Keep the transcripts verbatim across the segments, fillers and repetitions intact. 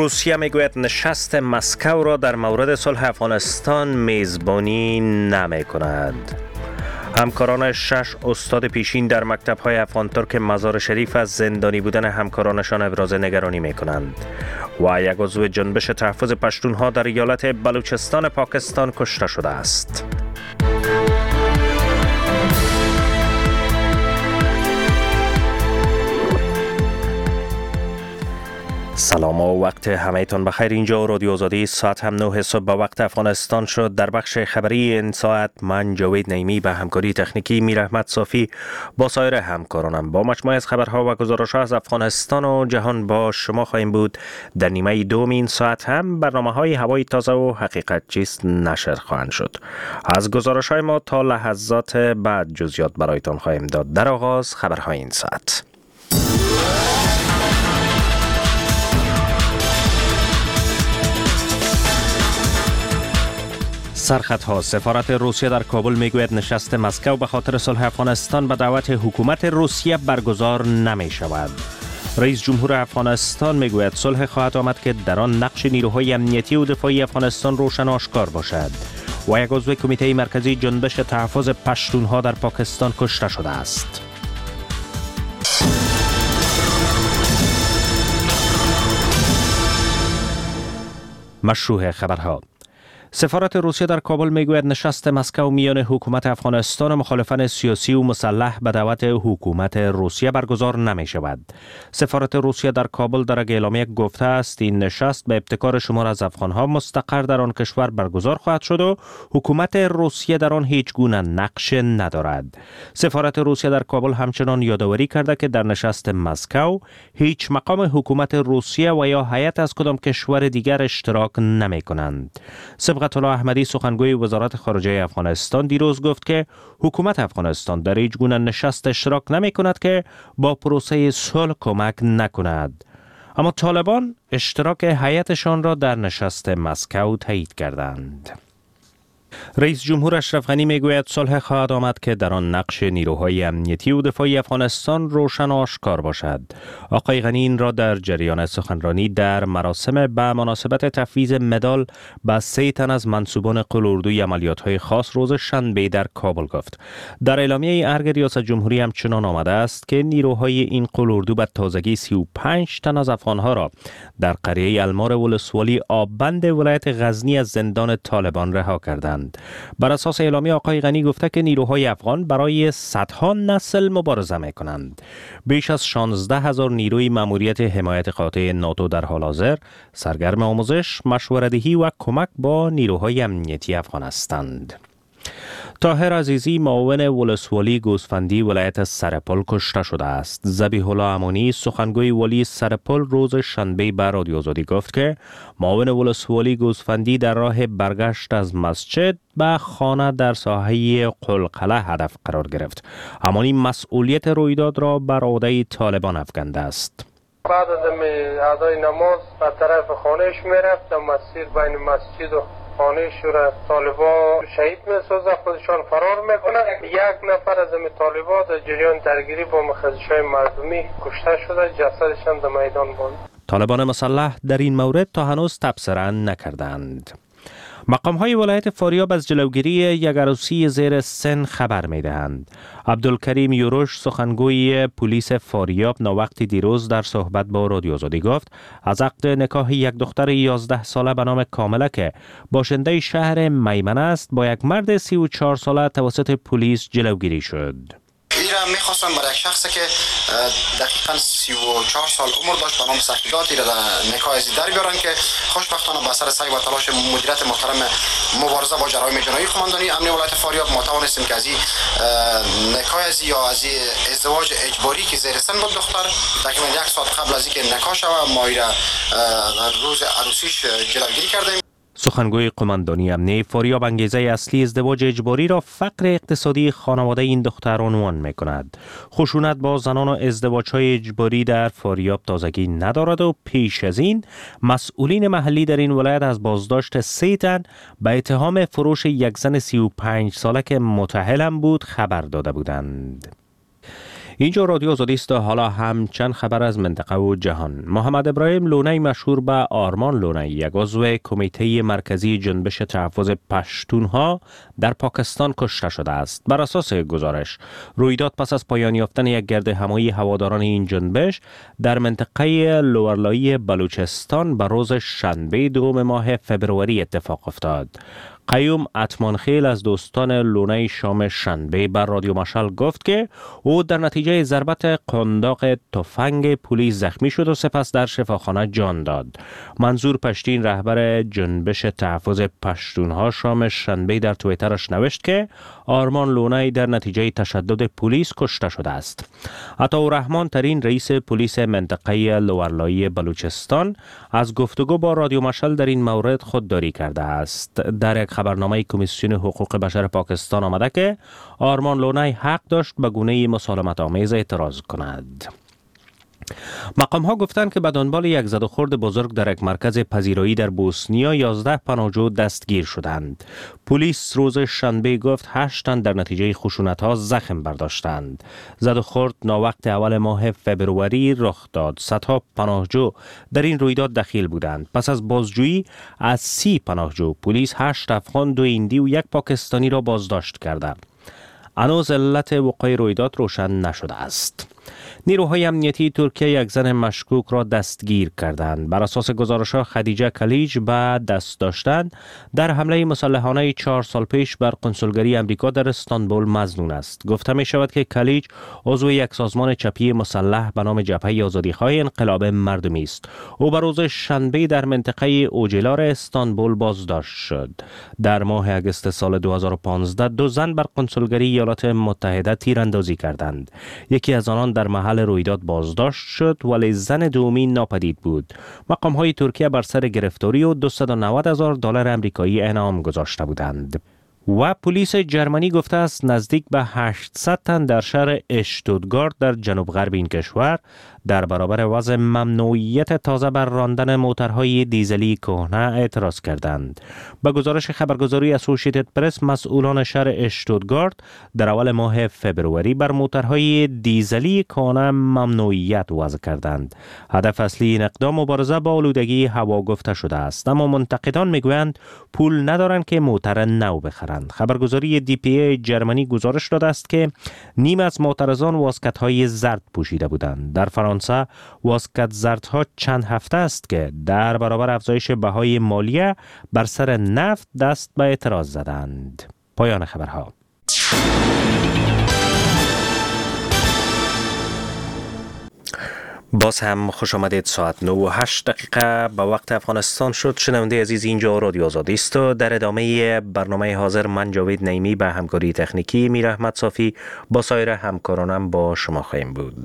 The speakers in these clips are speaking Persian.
روسیه میگوید نشست مسکو را در مورد صلح افغانستان میزبانی نمی کند. همکاران شش استاد پیشین در مکتب‌های افغان ترک مزار شریف از زندانی بودن همکارانشان ابراز نگرانی می‌کنند و یک عضو جنبش تحفظ پشتونها در ایالت بلوچستان پاکستان کشته شده است. سلام و وقت همه‌تان بخیر. اینجا رادیو آزادی، ساعت هم نه صبح به وقت افغانستان شد. در بخش خبری این ساعت من جاوید نعیمی به همکاری تکنیکی میر احمد صافی با سایر همکارانم با مجموعه از خبرها و گزارش‌ها از افغانستان و جهان با شما خواهیم بود. در نیمه دوم این ساعت هم برنامه‌های هوای تازه و حقیقت چیست نشر خواهند شد. از گزارش‌های ما تا لحظات بعد جزئیات برایتان خواهیم داد. در آغاز خبرهای این ساعت. سرخطها: سفارت روسیه در کابل میگوید نشست مسکو به خاطر صلح افغانستان به دعوت حکومت روسیه برگزار نمی شود. رئیس جمهور افغانستان میگوید صلح خواهد آمد که در آن نقش نیروهای امنیتی و دفاعی افغانستان روشن آشکار باشد. و یک عضو کمیته مرکزی جنبش تحفظ پشتونها در پاکستان کشته شده است. مشروع خبرها: سفارت روسیه در کابل میگوید نشست مسکو میان حکومت افغانستان و مخالفان سیاسی و مسلح به دعوت حکومت روسیه برگزار نمی شود. سفارت روسیه در کابل در اعلامیه گفته است این نشست به ابتکار شمار از افغانها مستقر در آن کشور برگزار خواهد شد و حکومت روسیه در آن هیچ گونه نقش ندارد. سفارت روسیه در کابل همچنان یادآوری کرده که در نشست مسکو هیچ مقام حکومت روسیه و یا هیئت از کدام کشور دیگر اشتراک نمی کنند. صبغت الله احمدی سخنگوی وزارت خارجه افغانستان دیروز گفت که حکومت افغانستان در هیچ گونه نشست اشتراک نمی کند که با پروسه صلح کمک نکند. اما طالبان اشتراک هیئتشان را در نشست مسکو تایید کردند. رئیس جمهور اشرف غنی میگوید صلح خواهد آمد که در آن نقش نیروهای امنیتی و دفاعی افغانستان روشن و آشکار باشد. آقای غنی این را در جریان سخنرانی در مراسم به مناسبت تفویض مدال به سه تن از منصوبان قلاردوی عملیات‌های خاص روز شنبه در کابل گفت. در اعلامیه ارگ ریاست جمهوری همچنان آمده است که نیروهای این قلاردو به تازگی سی و پنج تن از افغانها را در قریه المار ولسوالی آببند ولایت غزنی از زندان طالبان رها کردند. بر اساس اعلامیه آقای غنی گفته که نیروهای افغان برای صدها نسل مبارزه می کنند. بیش از شانزده هزار نیروی ماموریت حمایت قاطع ناتو در حال حاضر سرگرم آموزش، مشوره‌دهی و کمک با نیروهای امنیتی افغان هستند. طاهر عزیزی معاون ولسوالی گوسفندی ولایت سرپل کشته شده است. ذبیح الله امانی سخنگوی ولی سرپل روز شنبه به رادیو آزادی گفت که معاون ولسوالی گوسفندی در راه برگشت از مسجد به خانه در ساحه قلقله هدف قرار گرفت. امانی مسئولیت رویداد را بر عهده طالبان افکنده است. بعد از ادای نماز به طرف خانهش میرفت، در مسیر بین مسجد و خانه شور طالبا شهید میسازه، خودشان فرار میکنه. یک نفر از این طالبا در جریان درگیری با مخزشای مردمی کشته شده، جسدش هم در میدان بود. طالبان مسلح در این مورد تا هنوز تبصره نکردند. مقام‌های ولایت فاریاب از جلوگیری یک عروسی زیر سن خبر می‌دهند. عبدالکریم یوروش سخنگوی پلیس فاریاب ناوقتی دیروز در صحبت با رادیو آزادی گفت از عقد نکاح یک دختر یازده ساله به نام کامله که باشنده شهر میمنه است با یک مرد سی و چهار ساله توسط پلیس جلوگیری شد. ایران میخواستن برای یک شخصی که دقیقاً سی و چهار سال عمر داشت به نام سخیدات را در نکاح ازدی در بیارن که خوشبختانه به اثر سعی و تلاش مدیریت محترم مبارزه با جرایم جنایی قماندانی امنیتی ولایت فاریاب ما توانستیم که از این نکاح ازدی یا از این ازدواج اجباری که زیر سن بود دختر تقریبا یک ساعت قبل از اینکه نکاح شود ما را روز عروسیش جلوگیری کردیم. سخنگوی قماندانی امنیتی فاریاب انگیزه اصلی ازدواج اجباری را فقر اقتصادی خانواده این دختر عنوان می کند. خشونت با زنان و ازدواج‌های اجباری در فاریاب تازگی ندارد و پیش از این مسئولین محلی در این ولایت از بازداشت سه تن به اتهام فروش یک زن سی و پنج ساله که متأهل بود خبر داده بودند. اینجا رادیو آزادی است. حالا هم چند خبر از منطقه و جهان. محمد ابراهیم لونی مشهور به آرمان لونی، یک عضو کمیته مرکزی جنبش تحفظ پشتونها در پاکستان کشته شده است. بر اساس گزارش، رویداد پس از پایان یافتن یک گرد همایی هواداران این جنبش در منطقه لورلایی بلوچستان به روز شنبه دوم ماه فبروری اتفاق افتاد. قیوم اتمانخیل از دوستان لونی شام شنبه بر رادیو مشعل گفت که او در نتیجه ضربت قنداق تفنگ پلیس زخمی شد و سپس در شفاخانه جان داد. منظور پشتین، رهبر جنبش تحفظ پشتونها، شام شنبه در توییترش نوشت که آرمان لونی در نتیجه تشدد پلیس کشته شده است. عطاالرحمن ترین رئیس پلیس منطقه لورلایی بلوچستان از گفتگو با رادیو مشعل در این مورد خودداری کرده است. در یک خبرنامه کمیسیون حقوق بشر پاکستان آمده که آرمان لونی حق داشت به گونه مسالمت آمیز اعتراض کند. مقام ها گفتند که به دنبال یک زد و خورد بزرگ در یک مرکز پذیرایی در بوسنیا یازده پناهجو دستگیر شدند. پلیس روز شنبه گفت هشت تن در نتیجه خشونت ها زخم برداشتند. زد و خورد ناوقت اول ماه فبروری رخ داد. صدها پناهجو در این رویداد دخیل بودند. پس از بازجویی از سی پناهجو، پلیس هشت افغان، دو هندی و یک پاکستانی را بازداشت کرده. هنوز علت وقوع رویداد روشن نشده است. نیروهای امنیتی ترکیه یک زن مشکوک را دستگیر کردند. بر اساس گزارش‌ها خدیجه کلیج به دست داشتند در حمله مسلحانه چهار سال پیش بر کنسولگری امریکا در استانبول مظنون است. گفته می شود که کلیج عضو یک سازمان چپی مسلح به نام جبهه آزادیخواه انقلاب مردمی است. او بر روز شنبه در منطقه اوجلار استانبول بازداشت شد. در ماه اگست سال دو هزار و پانزده دو زن بر کنسولگری ایالات متحده تیراندازی کردند. یکی از آنان در محل رویداد بازداشت شد ولی زن دومی ناپدید بود. مقام های ترکیه بر سر گرفتاری و دویست و نود هزار دلار آمریکایی انعام گذاشته بودند. و پلیس جرمنی گفته است نزدیک به هشتصد تن در شهر اشتوتگارت در جنوب غرب این کشور در برابر وضع ممنوعیت تازه بر راندن موترهای دیزلی کهنه اعتراض کردند. به گزارش خبرگزاری اسوسییتد پرس، مسئولان شهر اشتوتگارت در اول ماه فبروری بر موترهای دیزلی کهنه ممنوعیت وضع کردند. هدف اصلی این اقدام مبارزه با آلودگی هوا گفته شده است، اما منتقدان میگویند پول ندارند که موتر نو بخرند. خبرگزاری دی پی ای جرمنی گزارش داده است که نیم از معترضان واسکت‌های زرد پوشیده بودند. در فرانسه واسکت زردها چند هفته است که در برابر افزایش بهای مالیه بر سر نفت دست به اعتراض زدند. پایان خبرها. باز هم خوش آمدید. ساعت نه و هشت دقیقه به وقت افغانستان شد. شنونده عزیز، اینجا رادیو آزادی است و در ادامه برنامه حاضر من جاوید نعیمی به همکاری تکنیکی میر احمد صافی با سایر همکارانم با شما خواهیم بود.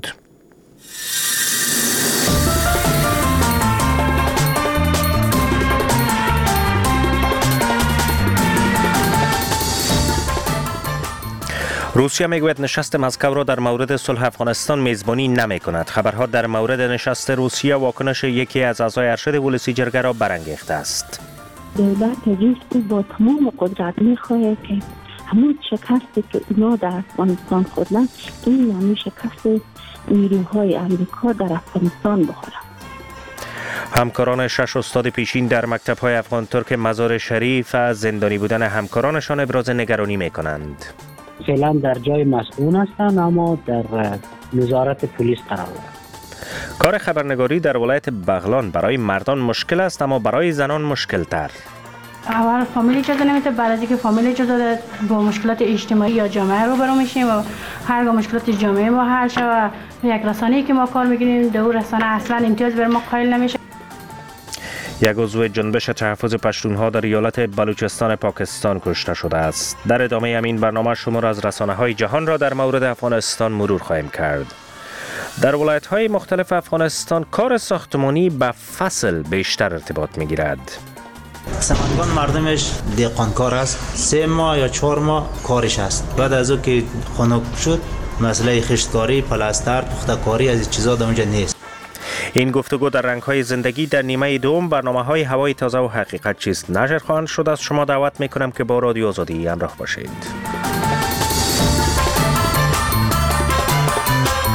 روسیه میگوید نشست مسکو را در مورد صلح افغانستان میزبانی نمی کند. خبرها در مورد نشست روسیه واکنش یکی از اعضای ارشد ولسی جرگه را برانگیخته است. دولت روس با تمام قدرت میخواهد که همون شکستی که اینا در افغانستان خوردن، این یعنی شکست نیروهای امریکا در افغانستان بخورد. همکاران شش استاد پیشین در مکتب‌های افغان ترک مزار شریف از زندانی بودن همکارانشان ابراز نگرانی میکنند. فعلا در جای مسئول هستند اما در نظارت پلیس قرار دارند. کار خبرنگاری در ولایت بغلان برای مردان مشکل است اما برای زنان مشکل تر. اول فامیل اجازه نمیده، بعد از اینکه فامیل اجازه داد با مشکلات اجتماعی یا جامعه روبرو میشیم و هرگاه مشکلات جامعه ما حل شود یک رسانه‌ای که ما کار میگیریم دو رسانه اصلا امتیاز بر ما قائل نمیشه. یک عضو جنبش تحفظ پشتونها در ایالت بلوچستان پاکستان کشته شده است. در ادامه همین برنامه شما را از رسانه‌های جهان را در مورد افغانستان مرور خواهیم کرد. در ولایت‌های مختلف افغانستان کار ساختمانی به فصل بیشتر ارتباط می‌گیرد. سمنگان مردمش دهقانکار است، سه ماه یا چهار ماه کارش است. بعد از او که خنک شد مسئله خشتکاری، پلاستر، پخته‌کاری از این چیزا در اونجا نیست. این گفتگو در رنگ‌های زندگی در نیمه دوم برنامه‌های هوای تازه و حقیقت چیست نشر خواهند شد. از شما دعوت می‌کنم که با رادیو آزادی همراه باشید.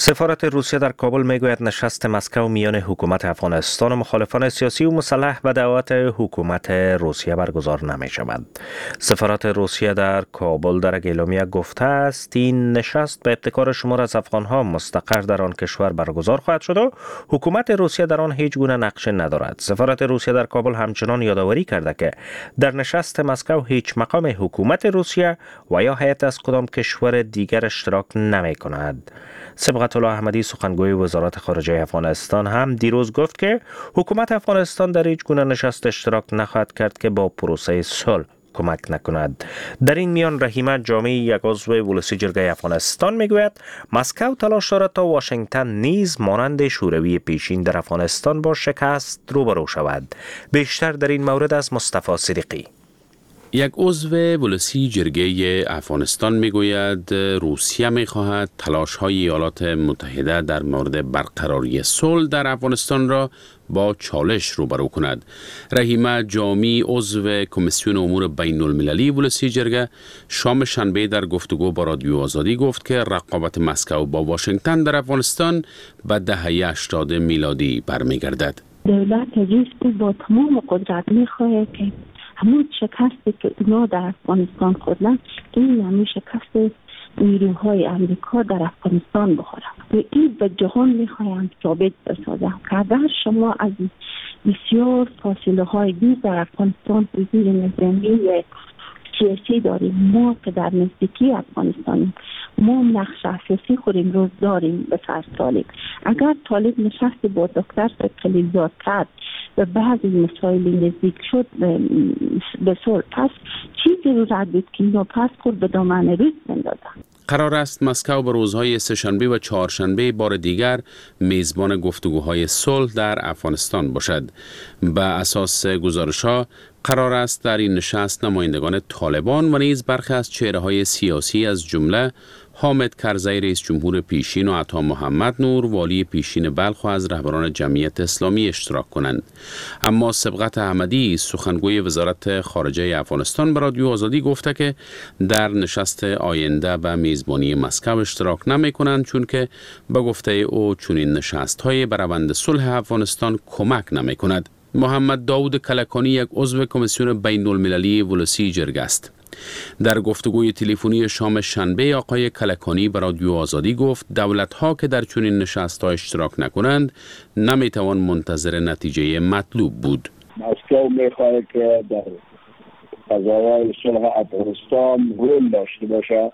سفارت روسیه در کابل میگوید نشست مسکو میان حکومت افغانستان و مخالفان سیاسی و مسلح به دعوت حکومت روسیه برگزار نمی شود. سفارت روسیه در کابل در اعلامیه گفته است این نشست به ابتکار شمار از افغانها مستقر در آن کشور برگزار خواهد شد و حکومت روسیه در آن هیچ گونه نقش ندارد. سفارت روسیه در کابل همچنان یادآوری کرده که در نشست مسکو هیچ مقام حکومت روسیه و یا هیئت از کدام کشور دیگر اشتراک نمی کند. صبغت الله احمدی سخنگوی وزارت خارجه افغانستان هم دیروز گفت که حکومت افغانستان در هیچ گونه نشست اشتراک نخواهد کرد که با پروسه صلح کمک نکند. در این میان رحیمه جامی یک عضو ولسی جرگه افغانستان میگوید مسکو تلاش دارد تا واشنگتن نیز مانند شوروی پیشین در افغانستان با شکست روبرو شود. بیشتر در این مورد از مصطفی صدیقی. یک عضو ولسی جرگه افغانستان میگوید روسیه میخواهد تلاش‌های ایالات متحده در مورد برقراری صلح در افغانستان را با چالش روبرو کند. رحیمه جامی عضو کمیسیون امور بین المللی ولسی جرگه شام شنبه در گفتگو با رادیو آزادی گفت که رقابت مسکو با واشنگتن در افغانستان به دهه هشتاد میلادی برمیگردد. دولت روس با تمام قدرت میخواهد که همون شکستی که اونا در افغانستان خوردن این همون شکست نیروهای امریکا در افغانستان بخورن و این به جهان میخوایم ثابت بسازم که اگر شما از بسیار فاصله های دور در افغانستان حضور نظامی سیاسی داریم، ما که در نزدیکی افغانستانیم، ما نقش اساسی خودیم روز داریم به فرض طالب. اگر طالب نشست با دکتر خلیلزاد کرد و بعضی مسائل نزدیک شد به صلح، پس چی ضرورت بود که اینو پس خود به دامن روس بندازن؟ قرار است مسکو به روزهای سه‌شنبه و چهارشنبه بار دیگر میزبان گفتگوهای صلح در افغانستان باشد. به اساس گزارش‌ها قرار است در این نشست نمایندگان طالبان و نیز برخی از چهره‌های سیاسی از جمله حامد کرزی رئیس جمهور پیشین و عطا محمد نور والی پیشین بلخ و از رهبران جمعیت اسلامی اشتراک کنند. اما صبغت احمدی سخنگوی وزارت خارجه افغانستان به رادیو آزادی گفته که در نشست آینده و میزبانی مسکو اشتراک نمی کنند چون که به گفته او چنین نشست‌های بر روند صلح افغانستان کمک نمی کند. محمد داود کلکانی یک عضو کمیسیون بین المللی ولسی جرگه است. در گفتگوی تلفنی شام شنبه آقای کلکانی به رادیو آزادی گفت دولت‌ها که در چنین نشست‌ها اشتراک نکنند نمی‌توان منتظر نتیجه مطلوب بود. مسکو می‌خواهد که در فضای صلح افغانستان رول داشته باشد.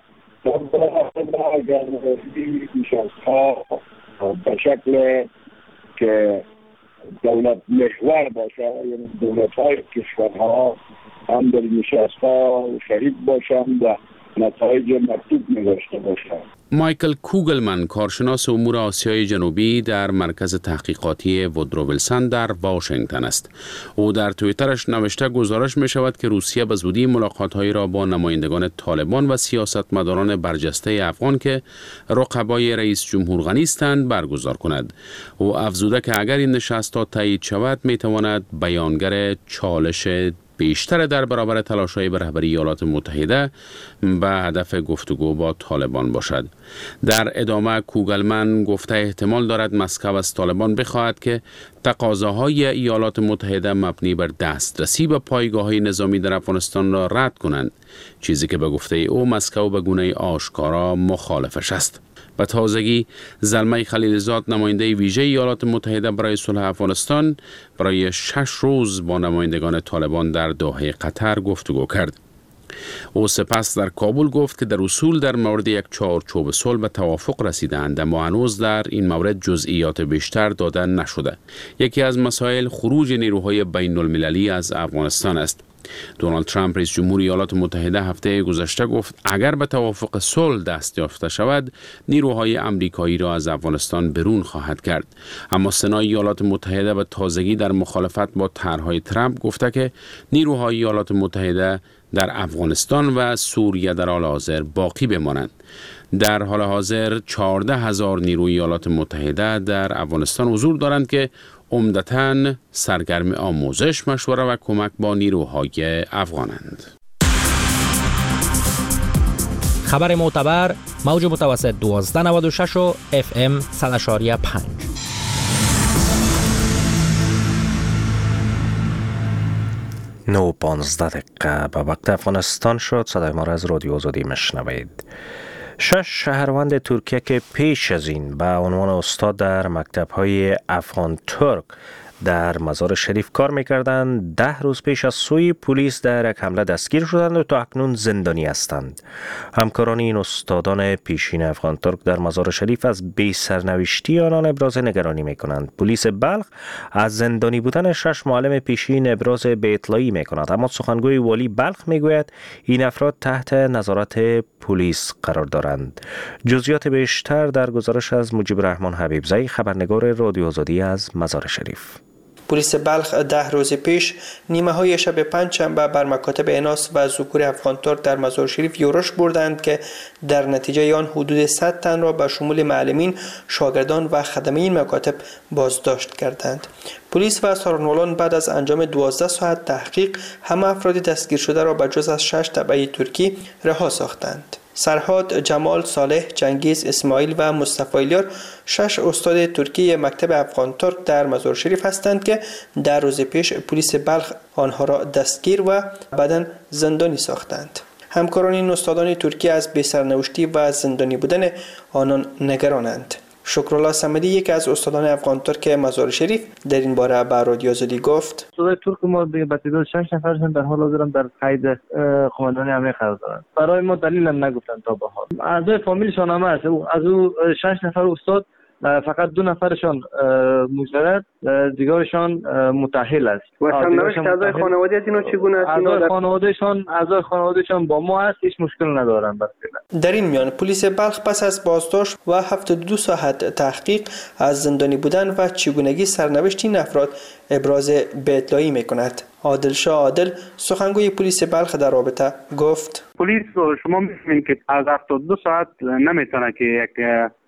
اگر این نشست‌ها به شکل که دولت محور باشه، یعنی دولت‌های کشورها هم در نشست‌ها شریک باشند و نتایج مطلوب داشته باشند. مایکل کوگلمن کارشناس امور آسیای جنوبی در مرکز تحقیقاتی وودرو ویلسون در واشنگتن است. او در توییترش نوشته گزارش می شود که روسیه به زودی ملاقات‌هایی را با نمایندگان طالبان و سیاستمداران برجسته افغان که رقبای رئیس جمهور غنی هستند برگزار کند. او افزوده که اگر این نشست‌ها تایید شود می تواند بیانگر چالش بیشتر در برابر تلاش‌های به رهبری ایالات متحده به هدف گفتگو با طالبان باشد. در ادامه کوگلمن گفته احتمال دارد مسکو از طالبان بخواهد که تقاضاهای ایالات متحده مبنی بر دسترسی به پایگاه‌های نظامی در افغانستان را رد کنند، چیزی که به گفته او مسکو به گونه آشکارا مخالفش است. به تازگی زلمه خلیلزاد نماینده ویژه ایالات متحده برای صلح افغانستان برای شش روز با نمایندگان طالبان در دوحه قطر گفتگو کرد. او سپس در کابل گفت که در اصول در مورد یک چارچوب صلح به توافق رسیدند اما هنوز در این مورد جزئیات بیشتر داده نشده. یکی از مسائل خروج نیروهای بین المللی از افغانستان است. دونالد ترامپ رئیس جمهور ایالات متحده هفته گذشته گفت اگر به توافق صلح دست یافته شود نیروهای آمریکایی را از افغانستان برون خواهد کرد. اما سنای ایالات متحده به تازگی در مخالفت با طرحهای ترامپ گفته که نیروهای ایالات متحده در افغانستان و سوریه در حال حاضر باقی بمانند. در حال حاضر چهارده هزار نیروی ایالات متحده در افغانستان حضور دارند که عمدتاً سرگرم آموزش، مشوره و کمک با نیروهای افغانند. خبر معتبر موج متوسط دوازده نود و شش و اف ام صد و پنج. نو پانزده دقیقه به وقت افغانستان شد. صدای ما را از رادیو آزادی مشنوید. شش شهروند ترکیه که پیش از این به عنوان استاد در مکتب‌های افغان ترک در مزار شریف کار می‌کردند، ده روز پیش از سوی پلیس در یک حمله دستگیر شدند و تا اکنون زندانی هستند. همکاران این استادان پیشین افغان ترک در مزار شریف از بی سرنوشتی آنان ابراز نگرانی می‌کنند. پلیس بلخ از زندانی بودن شش معلم پیشین ابراز بی‌اطلاعی می‌کند، اما سخنگوی والی بلخ می‌گوید این افراد تحت نظارت پلیس قرار دارند. جزئیات بیشتر در گزارش از مجیب الرحمن حبیبزئی، خبرنگار رادیو آزادی از مزار شریف. پلیس بلخ ده روز پیش نیمه های شب پنجشنبه بر مکاتب اناس و ذکور افغان ترک در مزار شریف یورش بردند که در نتیجه آن حدود صد تن را به شمول معلمین، شاگردان و خدمه این مکاتب بازداشت کردند. پلیس و سارنولان بعد از انجام دوازده ساعت تحقیق همه افراد دستگیر شده را به جز از شش تبعه ترکی رها ساختند. سرحاد، جمال، صالح، جنگیز، اسماعیل و مصطفی الیار شش استاد ترکی مکتب افغان ترک در مزار شریف هستند که در روز پیش پلیس بلخ آنها را دستگیر و بعداً زندانی ساختند. همکاران این استادان ترکی از بی‌سرنوشتی و زندانی بودن آنان نگرانند. شکرالله صمدی، یکی از استادان افغان ترک مزار شریف، در این باره به رادیو آزادی گفت: استادان ترک ما به تعداد شش نفرشون در حال حاضر در قید قماندانی امنیت قرار دارند. برای ما دلیل هم نگفتن تا به حال. اعضای فامیلشان هم هست. از او شش نفر استاد فقط دو نفرشان مجرد، دیگرشان متأهل است. و سرنوشت اعضای خانواده از اینا چگونه است؟ اعضای خانوادهشان اعضای خانوادهشان با ما است، هیچ مشکل ندارن. در این میان پلیس بلخ پس از بازداشت و هفتاد و دو ساعت تحقیق از زندانی بودن و چگونگی سرنوشت این افراد ابراز بی‌اطلاعی میکند. عادل شاه عادل، سخنگوی پلیس بلخ، در رابطه گفت: پلیس شما می‌فهمید که از هفتاد و دو ساعت نمیتونه که یک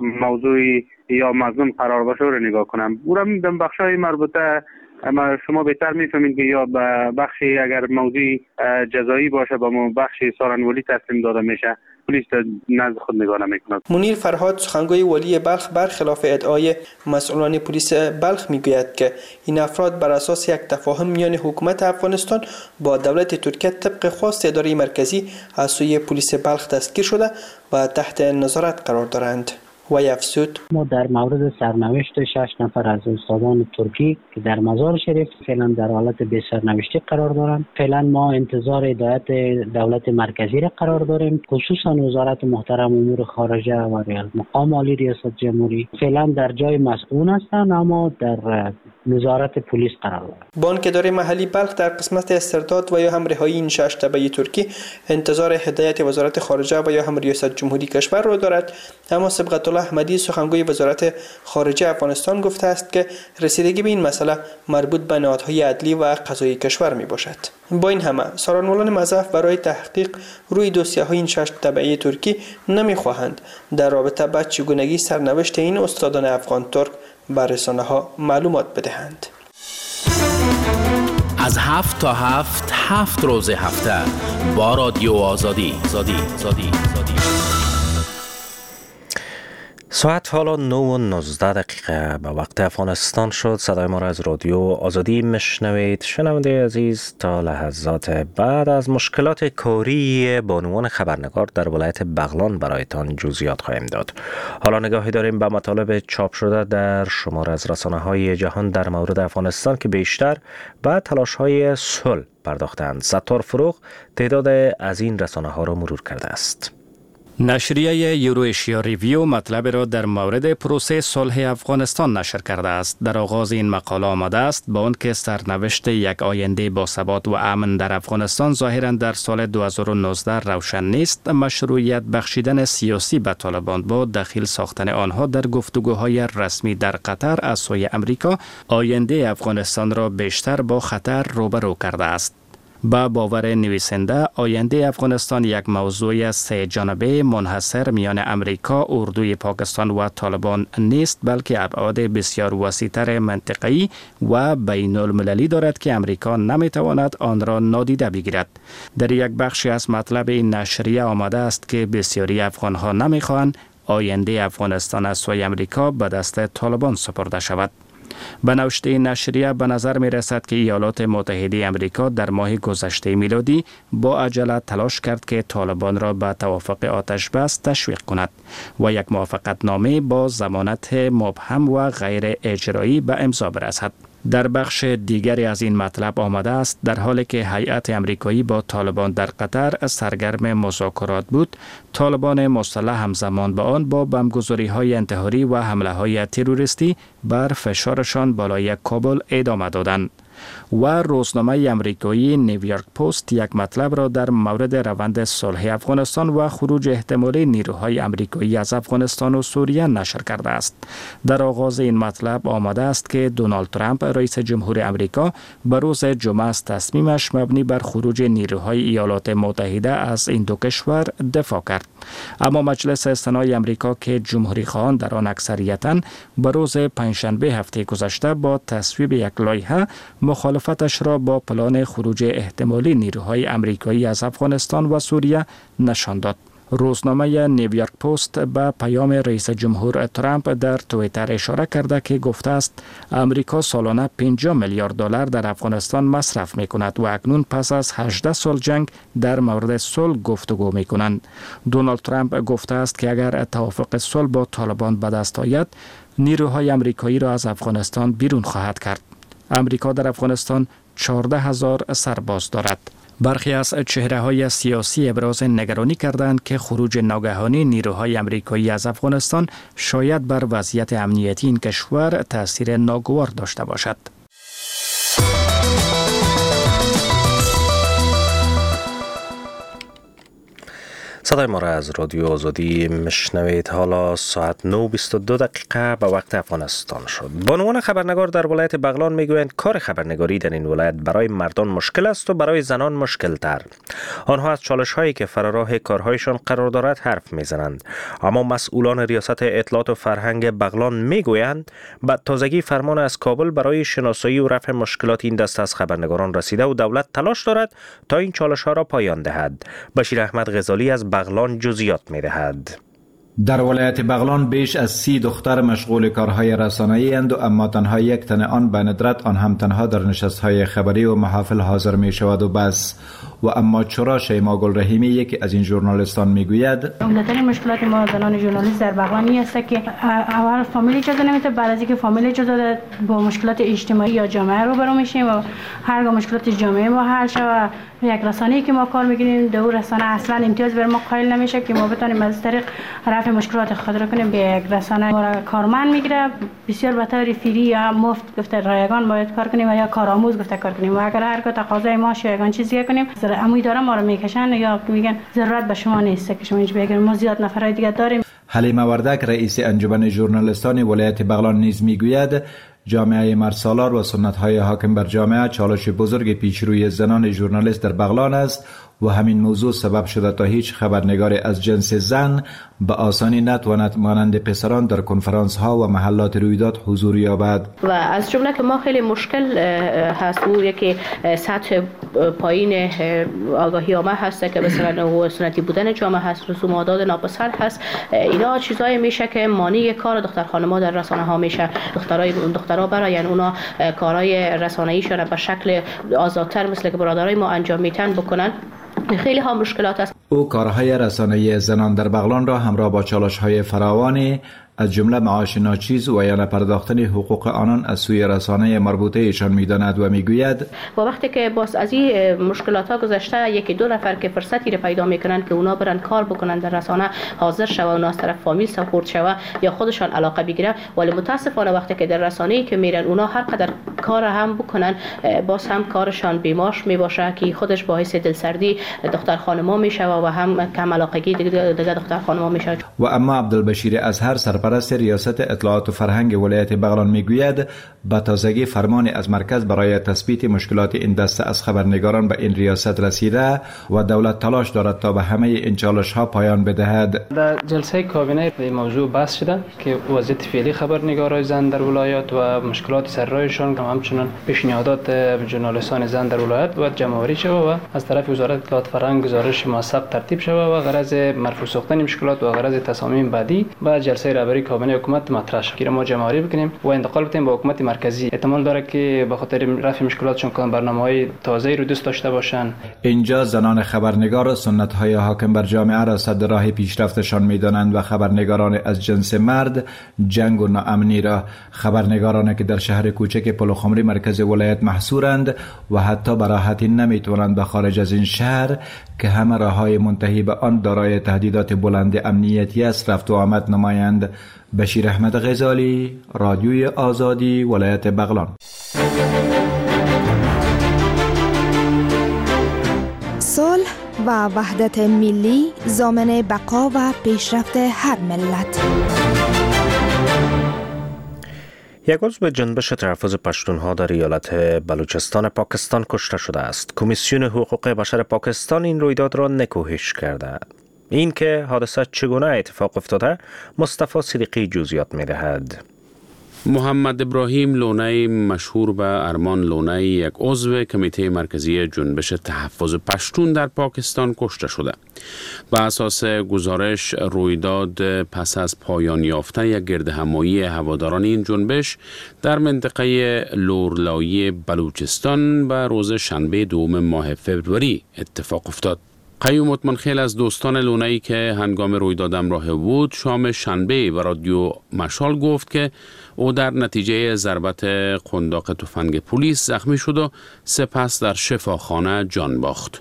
موضوعی یا مظلوم قرار باشه رو نگاه کنم. او را میدم بخشای مربوطه، اما شما بهتر میفهمید که یا به بخشی اگر موضوع جزایی باشه با بخش سارنولی تسلیم داده میشه، پلیس نزد خود نگاه نمیکند. منیر فرهاد، سخنگوی والی بلخ، برخلاف ادعای مسئولان پلیس بلخ میگوید که این افراد بر اساس یک تفاهم میان حکومت افغانستان با دولت ترکیه طبق خواست اداره مرکزی از سوی پلیس بلخ دستگیر شده و تحت نظارت قرار دارند. و افزود: ما در مورد سرنوشت شش نفر از استادان ترکی که در مزار شریف فعلا در حالت بی سرنوشتی قرار دارند، فعلا ما انتظار هدایت دولت مرکزی را قرار داریم، خصوصا وزارت محترم امور خارجه و مقام عالی ریاست جمهوری فعلا در جای مسئول هستند، اما در نظارت پلیس قرار دارند. بانک اداره محلی بلخ در قسمت استرداد و یا هم رهایی این شش تبعه ترکی انتظار هدایت وزارت خارجه و یا هم ریاست جمهوری کشور را دارد، اما صبغت الله احمدی، سخنگوی وزارت خارجه افغانستان، گفته است که رسیدگی به این مسئله مربوط به نهادهای عدلی و قضایی کشور می باشد. با این همه سارنولان مضاف برای تحقیق روی دوسیه‌های این شش تبعه ترکی نمی‌خواهند در رابطه با چگونگی سرنوشت این استادان افغان ترک بر رسانه‌ها معلومات بدهند. از هفت تا هفت هفت روز هفته با رادیو آزادی آزادی آزادی آزادی. ساعت حالا نه و نوزده دقیقه به وقت افغانستان شد. صدای ما را از رادیو آزادی مشنوید. شنونده عزیز، تا لحظات بعد از مشکلات کاری بانوان خبرنگار در ولایت بغلان برایتان جزئیات خواهیم داد. حالا نگاهی داریم به مطالب چاپ شده در شمار از رسانه‌های جهان در مورد افغانستان که بیشتر به تلاش‌های صلح پرداختند. ستار فروغ تعداد از این رسانه‌ها را مرور کرده است. نشریه یورو ایشیا ریویو مطلب را در مورد پروسه صلح افغانستان نشر کرده است. در آغاز این مقاله آمده است با آنکه سرنوشت یک آینده با ثبات و امن در افغانستان ظاهراً در سال دو هزار و نوزده روشن نیست، مشروعیت بخشیدن سیاسی به طالبان با دخیل ساختن آنها در گفتگوهای رسمی در قطر از سوی امریکا آینده افغانستان را بیشتر با خطر روبرو کرده است. با باور نویسنده آینده افغانستان یک موضوع سه جانبه منحصر میان امریکا، اردوی پاکستان و طالبان نیست، بلکه ابعاد بسیار وسیع‌تر منطقه‌ای و بین المللی دارد که امریکا نمیتواند آن را نادیده بگیرد. در یک بخشی از مطلب این نشریه آمده است که بسیاری افغان‌ها نمیخواهند آینده افغانستان از سوی امریکا به دست طالبان سپرده شود. به نوشته این نشریه به نظر می رسد که ایالات متحده امریکا در ماه گذشته میلادی با عجله تلاش کرد که طالبان را به توافق آتش بس تشویق کند و یک موافقت نامه با ضمانت مبهم و غیر اجرایی به امضا برسد. در بخش دیگری از این مطلب آمده است در حالی که هیئت امریکایی با طالبان در قطر سرگرم مذاکرات بود، طالبان مسلح همزمان با آن با بمبگذاری های انتحاری و حمله های تروریستی بر فشارشان بالای کابل ادامه دادند. و روزنامه امریکایی نیویورک پست یک مطلب را در مورد روند صلح افغانستان و خروج احتمالی نیروهای امریکایی از افغانستان و سوریه نشر کرده است. در آغاز این مطلب آمده است که دونالد ترامپ رئیس جمهور امریکا به روز جمعه از تصمیمش مبنی بر خروج نیروهای ایالات متحده از این دو کشور دفاع کرد. اما مجلس استنای امریکا که جمهوری خواهان در آن اکثریتاً به روز پنجشنبه هفته گذشته با تصویب یک لایحه مخالفتش را با پلان خروج احتمالی نیروهای امریکایی از افغانستان و سوریه نشان داد. روزنامه نیویورک پست به پیام رئیس جمهور ترامپ در توییتر اشاره کرده که گفته است امریکا سالانه پنجاه میلیارد دلار در افغانستان مصرف می کند و اکنون پس از هجده سال جنگ در مورد صلح گفتگو می کنند. دونالد ترامپ گفته است که اگر توافق صلح با طالبان به دست آید، نیروهای امریکایی را از افغانستان بیرون خواهد کرد. امریکا در افغانستان چهارده هزار سرباز دارد. برخی از چهره‌های سیاسی ابراز نگرانی کردند که خروج ناگهانی نیروهای امریکایی از افغانستان شاید بر وضعیت امنیتی این کشور تأثیر ناگوار داشته باشد. صدای ما را از رادیو آزادی مشنوید. حالا ساعت نه و بیست و دو دقیقه به وقت افغانستان شد. بانوان خبرنگار در ولایت بغلان میگویند کار خبرنگاری در این ولایت برای مردان مشکل است و برای زنان مشکل تر. آنها از چالش هایی که فراراه کارهایشان قرار دارد حرف میزنند. اما مسئولان ریاست اطلاعات و فرهنگ بغلان میگویند به تازگی فرمان از کابل برای شناسایی و رفع مشکلات این دسته از خبرنگاران رسیده و دولت تلاش دارد تا این چالش ها را پایان دهد. بشیر احمد غزالی از بغلان جزئیات می‌دهد. در ولایت بغلان بیش از سی دختر مشغول کارهای رسانه‌ای اند و اما تنها یک تن آن به ندرت آن هم تنها در نشست‌های خبری و محافل حاضر می شود و بس. و اما چرا شیما گل رحیمی یکی از این ژورنالیستان میگوید عمدترین مشکلات ما زنان ژورنالیست در بغلان این است که اول فامیل اجازه نمیده، بعد از اینکه فامیل اجازه داد با مشکلات اجتماعی یا جامعه روبرو میشیم و هرگاه مشکلات جامعه ما حل شود یک رسانه‌ای که ما کار میگیریم دو رسانه اصلا امتیاز بر ما قائل نمیشه که ما بتونیم از طریق رفع مشکلات خود را کنیم به یک رسانه ما را کارمند میگیره بسیار به طور فری یا مفت گفته رایگان باید کار کنیم و یا کارآموز گفته کار کنیم و اگر هرگاه تقاضای ما شایگان چیزی کنیم اما اداره ما رو میکشن یا میگن ضرورت به شما نیست که شما اینجا بگیرید، ما زیاد نفرای دیگه داریم. حلیمه وردک رئیس انجمن ژورنالیستان ولایت بغلان نیز میگوید جامعه مرسالار و سنت‌های حاکم بر جامعه چالش بزرگ پیشروی زنان ژورنالیست در بغلان است و همین موضوع سبب شده تا هیچ خبرنگار از جنس زن به آسانی نتواند مانند پسران در کنفرانس ها و محلات رویداد حضور یابد. و از جمله که ما خیلی مشکل هست او یکی سطح پایین آگاهی عامه هست که مثلا سنتی بودن جامعه هست، رسوم و عادات ناپسند هست. اینا چیزایی میشه که مانع کار دختر خانم‌ها در رسانه ها میشه. دخترای اون دخترها برای یعنی اونا کارهای رسانه‌ایشون به شکل آزادتر مثل که برادرای ما انجام میتن بکنن. خیلی ها مشکلات است. او کارهای رسانه‌ای زنان در بغلان را همراه با چالش‌های فراوانی از جمله معاش ناچیز و یا نپرداختن حقوق آنان از سوی رسانه مربوطه ایشان می‌داند و میگوید و وقتی که باز از این مشکلات ها گذشته یکی دو نفر که فرصتی را پیدا میکنن که اونا برن کار بکنن در رسانه حاضر شوه اونا از طرف فامیل سپورت شوه یا خودشان علاقه بگیره، ولی متاسفانه وقتی که در رسانه‌ای که میرن اونا هر قدر کار هم بکنن باز هم کارشان بیماش میباشه که خودش باعث دلسردی دختر خانم‌ها میشه و هم کم علاقگی دیگه دختر خانم‌ها میشه. و اما عبدالبشیر ازهر سرپرست سرپرست ریاست اطلاعات و فرهنگ ولایت بغلان میگوید به تازگی فرمانی از مرکز برای تثبیت مشکلات این دسته از خبرنگاران به این ریاست رسیده و دولت تلاش دارد تا به همه این چالش ها پایان بدهد. در جلسه کابینه این موضوع بحث شده که وضعیت فعلی خبرنگارای زن در ولایت و مشکلات سررایشان، همچنین پیشنهادات ژورنالیستان زن در ولایت باید جمع‌آوری شود و از طرف وزارت اطلاعات فرهنگ گزارش موثق ترتیب شود و غرض مرفوع ساختن مشکلات و غرض تصامیم بعدی با جلسه رهبری کابینه حکومت مطرح شد که ما جمع‌آوری بکنیم و انتقال بدیم به حکومت مرکزی. احتمال داره که به خاطر رفع مشکلاتشون کدام برنامه‌های تازه‌ای رو دوست داشته باشن. اینجا زنان خبرنگار سنت‌های حاکم بر جامعه را صد راه پیشرفتشان می‌دانند و خبرنگاران از جنس مرد جنگ و ناامنی را. خبرنگارانی که در شهر کوچک پلوخمری مرکز ولایت محصورند و حتی به راحتی نمی‌توانند به خارج از این شهر که همه راه‌های منتهی به آن دارای تهدیدات بلند امنیتی است رفت و آمد نمایند. بشیر احمد غزالی، رادیوی آزادی، ولایت بغلان. صلح و وحدت ملی ضامن بقا و پیشرفت هر ملت. یک عضو جنبش تحفظ پشتونها در ایالت بلوچستان پاکستان کشته شده است. کمیسیون حقوق بشر پاکستان این رویداد را نکوهش کرده. این که حادثه چگونه اتفاق افتاده مصطفی صدیقی جزئیات می‌دهد. محمد ابراهیم لونی مشهور به ارمان لونی یک عضو کمیته مرکزی جنبش تحفظ پشتون در پاکستان کشته شده. بر اساس گزارش رویداد پس از پایان یافتن یک گردهمایی هواداران این جنبش در منطقه لورلایی بلوچستان به روز شنبه دوم ماه فوریه اتفاق افتاد. قیوم مطمئن از دوستان لونی که هنگام رویداد همراه بود شام شنبه و رادیو مشال گفت که او در نتیجه ضربت قنداق تفنگ پلیس زخمی شد و سپس در شفاخانه جان باخت.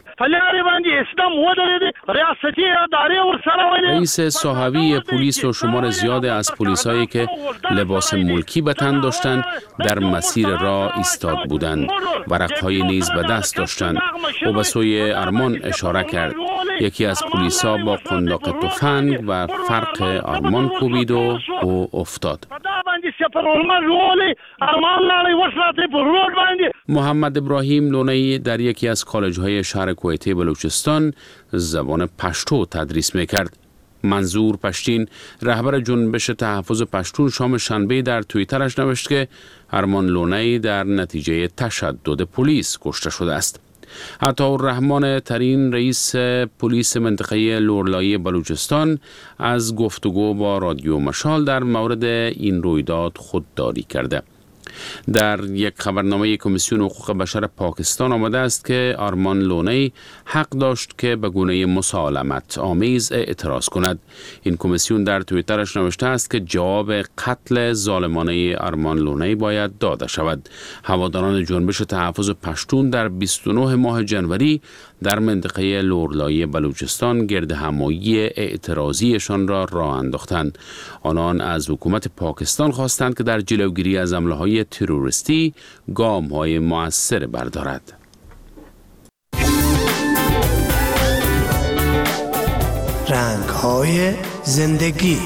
رئیس صاحبی پلیس و شمار زیاد از پلیسایی که لباس ملکی به تن داشتند در مسیر راه ایستاد بودند. ورق‌های نیز به دست داشتند. او به سوی ارمان اشاره کرد. یکی از پلیسا با قنداق تفنگ و فرق ارمان کوبید و او افتاد. محمد ابراهیم لونی در یکی از کالج‌های شهر کویته بلوچستان زبان پشتو تدریس می‌کرد. منظور پشتین رهبر جنبش تحفظ پشتون شام شنبه در توییترش نوشت که ارمان لونی در نتیجه تشدد پلیس کشته شده است. عطاالرحمن ترین رئیس پلیس منطقه لورلایی بلوچستان از گفتگو با رادیو مشال در مورد این رویداد خودداری کرده. در یک خبرنامه کمیسیون حقوق بشر پاکستان آمده است که آرمان لونی حق داشت که به گونه مسالمت آمیز اعتراض کند. این کمیسیون در توییترش نوشته است که جواب قتل ظالمانه آرمان لونی باید داده شود. هواداران جنبش تحفظ پشتون در بیست و نه ماه جنوری در منطقه لورلایی بلوچستان گردهمایی اعتراضیشان را راه انداختند. آنان از حکومت پاکستان خواستند که در جلوگیری از حمله‌های تروریستی گام‌های مؤثر بردارد. رنگ‌های زندگی.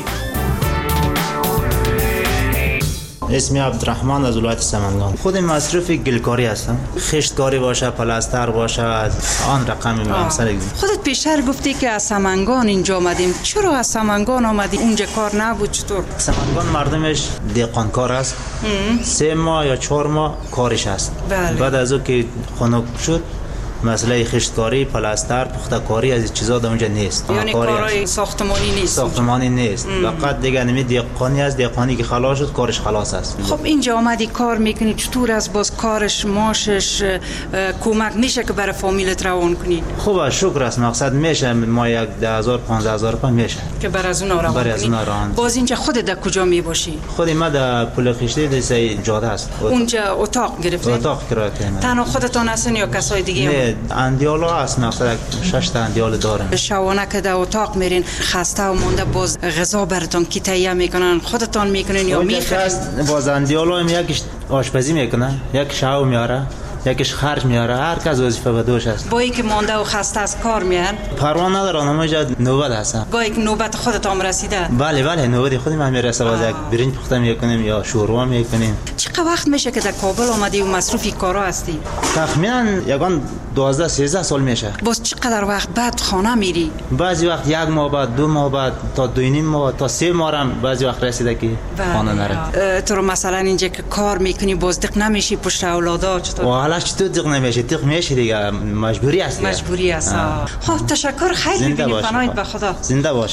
اسمی عبدالرحمن از ولایت سمنگان. خود مصرف گلکاری هستم. خشتکاری باشه، پلاستر باشه، آن رقمی مثلا. خودت پیشتر گفتی که از سمنگان اینجا آمدیم. چرا از سمنگان آمدی؟ اونجا کار نبود چطور؟ سمنگان مردمش دهقانکار است. سه ماه یا چهار ماه کارش است. بله. بعد از اون که خنک شد مسئله خشتکاری، پلاستر، پخته‌کاری از این چیزا در اونجا نیست. یعنی کارهای ساختمانی نیست. ساختمانی نیست. فقط دیگه نمی دهقانی است، دهقانی که خلاص شد کارش خلاص است. خب اینجا آمدی کار میکنی، چطور از باز کارش ماشش کمک میشه که برای فامیلت روان کنی؟ خوبه، شکر است. مقصد میشه ما یک ده هزار پانزده هزار پا میشه که برای از اون روان کنی. باز اینجا خودت در کجا میباشی؟ خودی ما در پل خشتی دیسه جاده است. اونجا اتاق گرفتین؟ اتاق کرایه کردیم. تنها خودتون هستین یا کسای دیگه؟ اندیال ها هست، مثلا شش تا اندیال دارن. شوانه که در اتاق میرین خسته و مونده باز غذا براتون کی تهیه میکنن؟ خودتون میکنین یا میخرین؟ باز اندیال ها یکیش آشپزی میکنن، یک شاو میاره، یکیش خرج میاره، هر کس وظیفه به دوش است. با اینکه مانده و خسته از کار میان پروا ندارن، اما اینجا نوبت هستن. گاهی که نوبت خودت هم رسیده؟ بله بله نوبت خودم هم میرسه، باز یک برنج پخته میکنیم یا شوروا میکنیم. چقدر وقت میشه که در کابل آمدی و مصروف کارا هستی؟ تخمینا یگان دوازده سیزده سال میشه. باز چقدر وقت بعد خانه میری؟ بعضی وقت یک ماه بعد، دو ماه بعد، تا دو نیم ماه، تا سه ماه هم بعضی وقت رسیده که خانه نره. تو مثلا اینجا که کار میکنی باز دق نمیشی پشت اولادا چطور؟ و حالا چطور دق نمیشی؟ دق میشی دیگه، مجبوری است. مجبوری است. خب تشکر، خیلی ببینیم فنایت به خدا. زنده باش.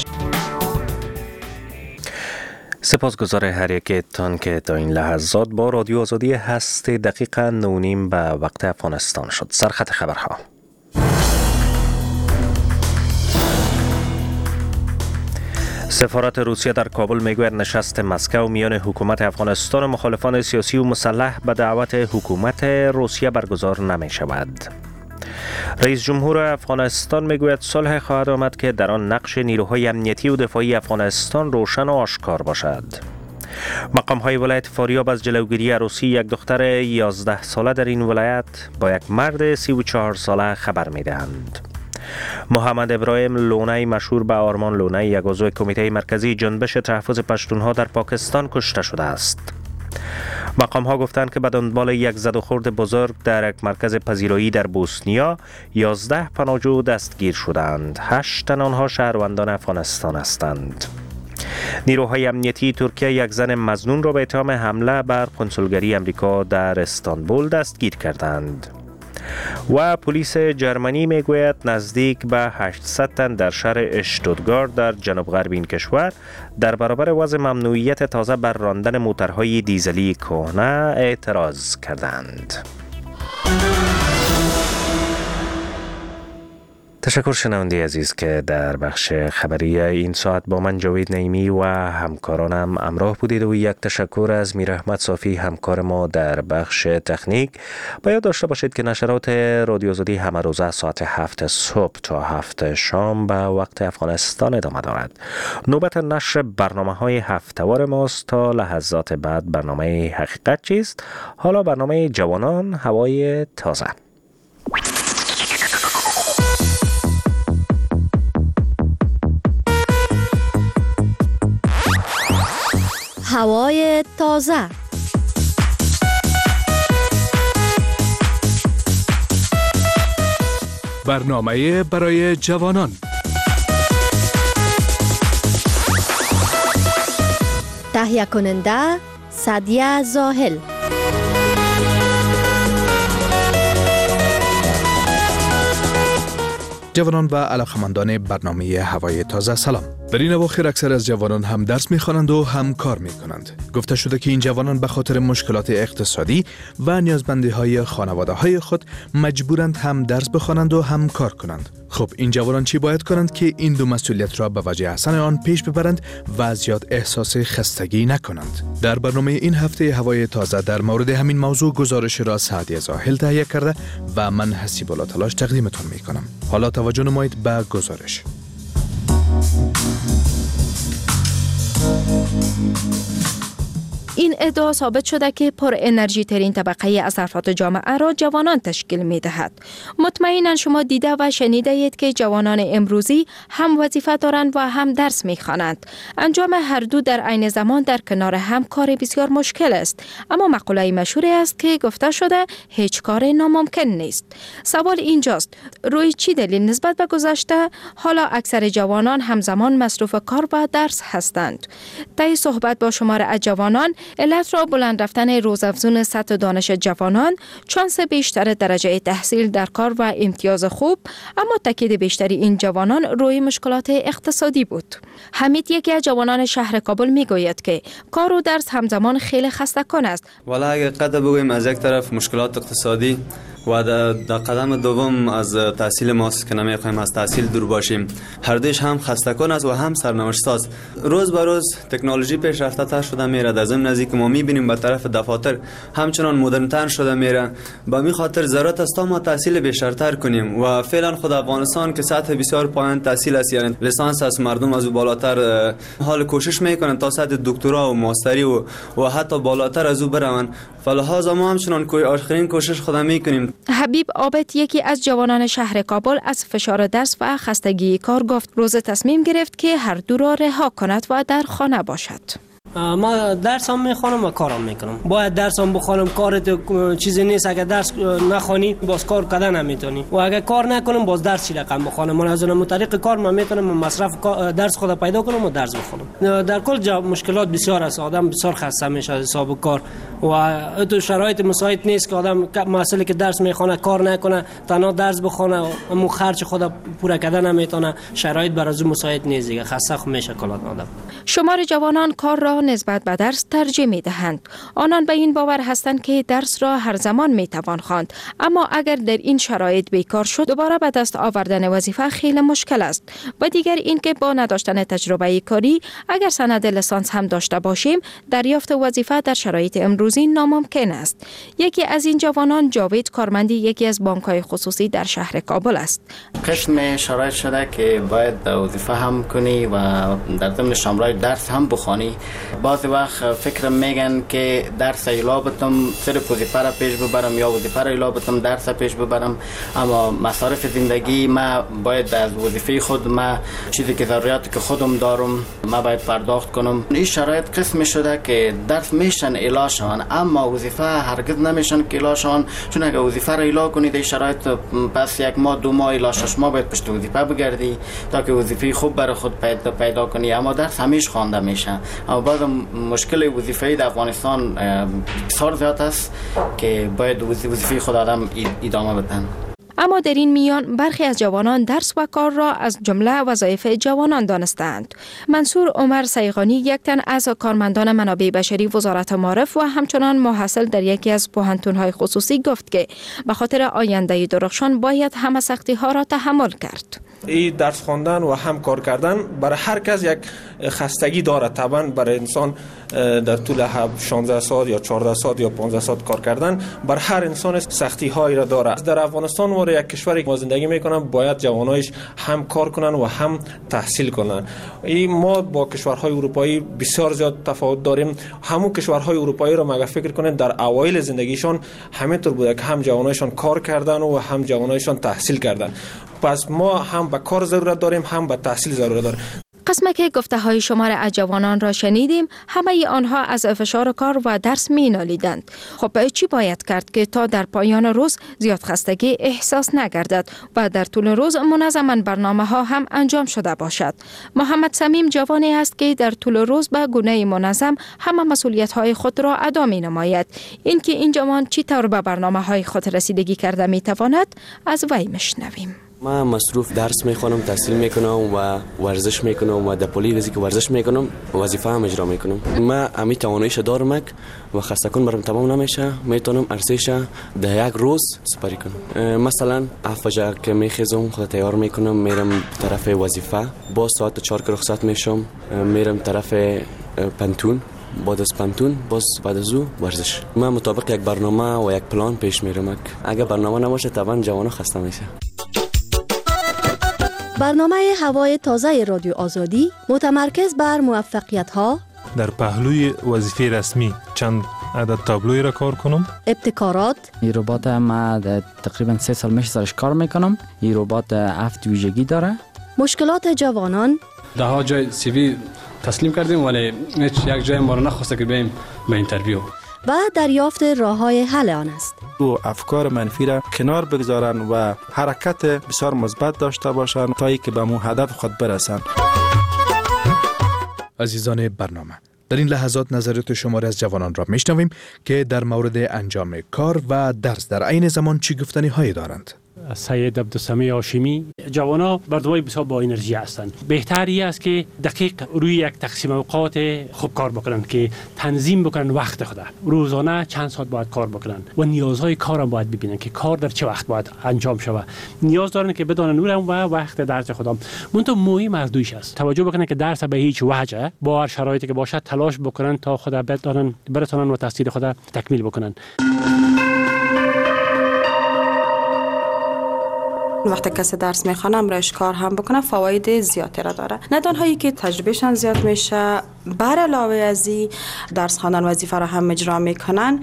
سپاسگزار هر یکتان که تا این لحظات با رادیو آزادی هستی. دقیقاً نونیم به وقت افغانستان شد. سرخط خبرها. سفارت روسیه در کابل میگوید نشست مسکو میان حکومت افغانستان و مخالفان سیاسی و مسلح به دعوت حکومت روسیه برگزار نمی شود. رئیس جمهور افغانستان میگوید صلح خواهد آمد که در آن نقش نیروهای امنیتی و دفاعی افغانستان روشن و آشکار باشد. مقام های ولایت فاریاب از جلوگیری عروسی یک دختر یازده ساله در این ولایت با یک مرد سی و چهار ساله خبر میدهند. محمد ابراهیم لونای مشهور به آرمان لونای، یک عضو کمیته مرکزی جنبش تحفظ پشتونها در پاکستان کشته شده است. مقام ها گفتند که به دنبال یک زد و خورد بزرگ در یک مرکز پذیرایی در بوسنیا یازده پناهجو دستگیر شدند. هشت تن آنها شهروندان افغانستان هستند. نیروهای امنیتی ترکیه یک زن مظنون را به اتهام حمله بر کنسولگری امریکا در استانبول دستگیر کردند. و پلیس جرمنی میگوید نزدیک به هشتصد تن در شهر اشتوتگارت در جنوب غرب این کشور در برابر وضع ممنوعیت تازه بر راندن موتورهای دیزلی کهنه اعتراض کردند. تشکر شنونده عزیز که در بخش خبری این ساعت با من جاوید نعیمی و همکارانم همراه بودید و یک تشکر از میر احمد صافی همکار ما در بخش تکنیک. باید داشته باشید که نشرات رادیو آزادی همه روزه ساعت هفت صبح تا هفت شام به وقت افغانستان ادامه دارد. نوبت نشر برنامه های هفته‌وار ماست. تا لحظات بعد برنامه حقیقت چیست؟ حالا برنامه جوانان هوای تازه. هوای تازه. برنامه برای جوانان. تهیه کننده سعدیه زاهل. جوانان و علاقمندان برنامه هوای تازه سلام. در این اواخر اکثر از جوانان هم درس می‌خوانند و هم کار می‌کنند. گفته شده که این جوانان به خاطر مشکلات اقتصادی و نیازمندی‌های خانواده‌های خود مجبورند هم درس بخوانند و هم کار کنند. خب این جوانان چی باید کنند که این دو مسئولیت را به وجه احسن آن پیش ببرند و زیاد احساس خستگی نکنند؟ در برنامه این هفته هوای تازه در مورد همین موضوع گزارش را سعدیه زاهل تهیه کرده و من حسیب الله تلاش تقدیمتون می‌کنم. حالا توجه نمایید به گزارش. این ادعا ثابت شده که پر انرژی ترین طبقه از افراد جامعه را جوانان تشکیل می دهد. مطمئنا شما دیده و شنیده اید که جوانان امروزی هم وظیفه دارند و هم درس می خوانند. انجام هر دو در عین زمان در کنار هم کار بسیار مشکل است. اما مقوله مشهوری است که گفته شده هیچ کار ناممکن نیست. سوال اینجاست روی چی دلیل نسبت به گذشته حالا اکثر جوانان همزمان مصروف کار و درس هستند؟ طی صحبت با شمار از جوانان علت را بلند رفتن روزافزون سطح دانش جوانان، چانس بیشتر درجه تحصیل در کار و امتیاز خوب، اما تاکید بیشتری این جوانان روی مشکلات اقتصادی بود. حمید یکی از جوانان شهر کابل میگوید که کار و درس همزمان خیلی خسته کن است. والا اگه قدر بگوییم از یک طرف مشکلات اقتصادی و در قدم دوم از تحصیل ماست که نمیخوایم از تحصیل دور باشیم، هر دوش هم خسته کن است و هم سرنوشت ساز. روز به روز تکنولوژی پیشرفته تر شده میره. در ضمن نزدیک که ما میبینیم به طرف دفاتر همچنان مدرن‌تر شده میره. به می خاطر ضرورت است تا ما تحصیل بیشتر کنیم و فعلا خود افغانستان که سطح بسیار پایین تحصیل است، یعنی لیسانس است، مردم از او بالاتر حال کوشش میکنن تا سطح دکترا و ماستری و و حتی بالاتر از او برون. فلحاظ ما همچنان آخرین کوشش خود میکنیم. حبیب عابد یکی از جوانان شهر کابل از فشار درس و خستگی کار گفت روز تصمیم گرفت که هر دو را رها کند و در خانه باشد. ما درس هم میخوانم و کارم میکنم. باید درس هم بخوانم، کارت چیزی نیست. اگر درس نخوانی باز کار کردن نمیتونی و اگر کار نکنم باز درس چی رقم بخوانم. من از اون طریق کار من میتونم مصرف درس خود پیدا کنم و درس بخونم. در کل مشکلات بسیار است، آدم بسیار خسته میشه از حساب کار و تو شرایط مساعد نیست که آدم مسئله که درس میخونه کار نکنه، تنها درس بخونه و مو خرج خود پورا کردن نمیتونه. شرایط برای از مساعد نیست دیگه، خسته میشه کل آدم. شمار جوانان کار را نسبت به درس ترجیح می دهند. آنان به این باور هستند که درس را هر زمان می توان خواند، اما اگر در این شرایط بیکار شد دوباره به دست آوردن وظیفه خیلی مشکل است. و دیگر اینکه با نداشتن تجربه کاری اگر سند لیسانس هم داشته باشیم دریافت وظیفه در شرایط امروزی ناممکن است. یکی از این جوانان جاوید کارمندی یکی از بانک‌های خصوصی در شهر کابل است. قسم شرایط شده که باید وظیفه هم کنی و در ضمن شاملای درس هم بخوانی. بعضی وقت فکر میگن که درس ایلا بتم صرف وظیفه را پیش ببرم یا وظیفه را ایلا بتم درس پیش ببرم، اما مصارف زندگی ما باید از وظیفه خود، ما چیزی که ضروریاتی که خودم دارم ما باید پرداخت کنم. این شرایط قسم شده که درس میشن ایلا شون اما وظیفه هرگز نمیشن که ایلا شون، چون اگه وظیفه را ایلا کنید این شرایط پس یک ماه دو ماه ایلا شش ماه باید پشت وظیفه بگردی تا که وظیفه خوب برای خود پیدا پیدا کنی، اما درس همیشه خوانده میشه. اما بعد مشکل وظیفه‌ای در افغانستان بسیار زیاد است که باید وظیفه خود آدم ادامه بدن. اما در این میان برخی از جوانان درس و کار را از جمله وظایف جوانان دانستند. منصور عمر سیغانی یک تن از کارمندان منابع بشری وزارت معارف و همچنان محصل در یکی از پوهنتون‌های خصوصی گفت که به خاطر آینده درخشان باید همه سختی‌ها را تحمل کرد. این درس خواندن و هم کار کردن برای هر کس یک خستگی داره. طبعا برای انسان در طول شانزده ساعت یا چهارده ساعت یا پانزده ساعت کار کردن بر هر انسان سختی هایی را داره. در افغانستان و یک کشوری که ما زندگی میکنن باید جوانایش هم کار کنن و هم تحصیل کنن. این ما با کشورهای اروپایی بسیار زیاد تفاوت داریم. همون کشورهای اروپایی را مگه فکر کنید در اوایل زندگیشان همینطور بوده که هم جوانایشان کار کردن و هم جوانایشان تحصیل کردن. پس ما هم به کار ضرورت داریم هم به تحصیل ضرورت داریم. قسمه که گفته های شمار از جوانان را شنیدیم، همه آنها از فشار کار و درس می نالیدند. خب چی باید کرد که تا در پایان روز زیاد خستگی احساس نگردد و در طول روز منظما برنامه ها هم انجام شده باشد؟ محمد سمیم جوانی است که در طول روز به گونه منظم همه مسئولیت های خود را ادا می نماید. اینکه این جوان چی طور به برنامه های خود رسیدگی کرده می تواند از وی مشنویم. ما مصروف درس میخونم، تحصیل میکنم و ورزش میکنم و در پلی وزی که ورزش میکنم وظیفه هم اجرا میکنم. ما امی تواناییش دارم و خسته کن برام تمام نمیشه، میتونم ارزش ده یک روز سپری کنم. مثلا افجا که میخیزم خود تیار میکنم، میرم طرف وظیفه، با ساعت چهار که رخصت میشم میرم طرف پنتون، بعد از پنتون باز بعد از او ورزش. من مطابق یک برنامه و یک پلان پیش میرم. اگه برنامه نباشه طبعا جوانا خسته میشه. برنامه هوای تازه رادیو آزادی متمرکز بر موفقیت‌ها در پهلوی وظیفه رسمی چند عدد تابلوی را کار کنم. ابتکارات. این ربات ما تقریبا سه سال میشه سرش کار میکنم. این ربات هفت ویژگی داره. مشکلات جوانان. ده ها جای سی وی تسلیم کردیم ولی هیچ یک جای ما رو نخواسته که بریم به اینترویو. و دریافت راه‌های حل آن است. او افکار منفی را کنار بگذارند و حرکت بسیار مثبت داشته باشند تا اینکه به مو هدف خود برسند. عزیزان برنامه، در این لحظات نظرات شما از جوانان را میشنویم که در مورد انجام کار و درس در عین زمان چی گفتنی هایی دارند. سید عبدالسمیع هاشمی، جوانا مردمای بسیار با انرژی هستند. بهتری است که دقیق روی یک تقسیم اوقات خوب کار بکنن که تنظیم بکنن وقت خود. روزانه چند ساعت باید کار بکنن و نیازهای کارم باید ببینن که کار در چه وقت باید انجام شود. نیاز دارن که بدانن نورم و وقت درس خودم. منتها مهم از دویش است. توجه بکنن که درس به هیچ وجه با هر شرایطی که باشد تلاش بکنن تا خود بدانن برسانن و تحصیل خود تکمیل بکنن. وقتی کسی درس میخوانه امرش کار هم بکنه فواید زیادی را داره. نه تنهایی که تجربهشان زیاد میشه، بر علاوه از این درس خواندن وظیفه را هم اجرا میکنن،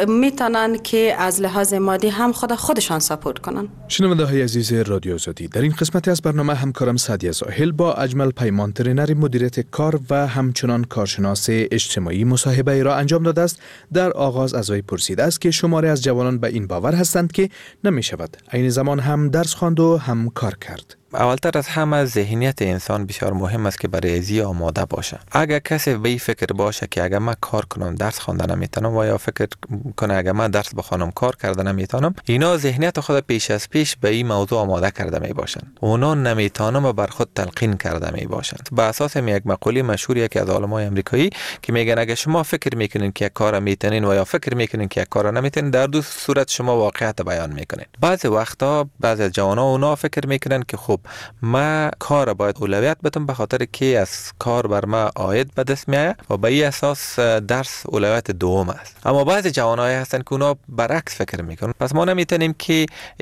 میتونن که از لحاظ مادی هم خود خودشان سپورت کنن. شنونده های عزیز رادیو آزادی، در این قسمتی از برنامه همکارم سعدیه زاهل با اجمل پیمان ترینر مدیریت کار و همچنان کارشناس اجتماعی مصاحبه را انجام داده است. در آغاز از وی پرسیده است که شماری از جوانان به این باور هستند که نمیشود عین زمان هم درس خواند و هم کار کرد. اولتر از همه ذهنیت انسان بسیار مهم است که برای ازی آماده باشه. اگر کسی به این فکر باشه که اگر من کار کنم درس خواندن نمیتونم و یا فکر کنه اگر من درس بخوانم کار کردن نمیتونم، اینا ذهنیت خود پیش از پیش به این موضوع آماده کرده می باشن. اونا نمیتونم و بر خود تلقین کرده می باشن. به اساس یک مقوله مشهوری که از علمای آمریکایی که میگن اگر شما فکر میکنین که یک کار میتونین و یا فکر میکنین که یک کار نمیتونین، در دو صورت شما واقعیت بیان میکنین. بعضی وقتا بعضی از جوانا اونا فکر میکنن که خب ما کار باید اولویت بدم به خاطر که از کار بر ما عاید به دست میایه و به این اساس درس اولویت دوم است. اما بعضی جوانای هستن که اونا برعکس فکر میکنن. پس ما نمیتونیم که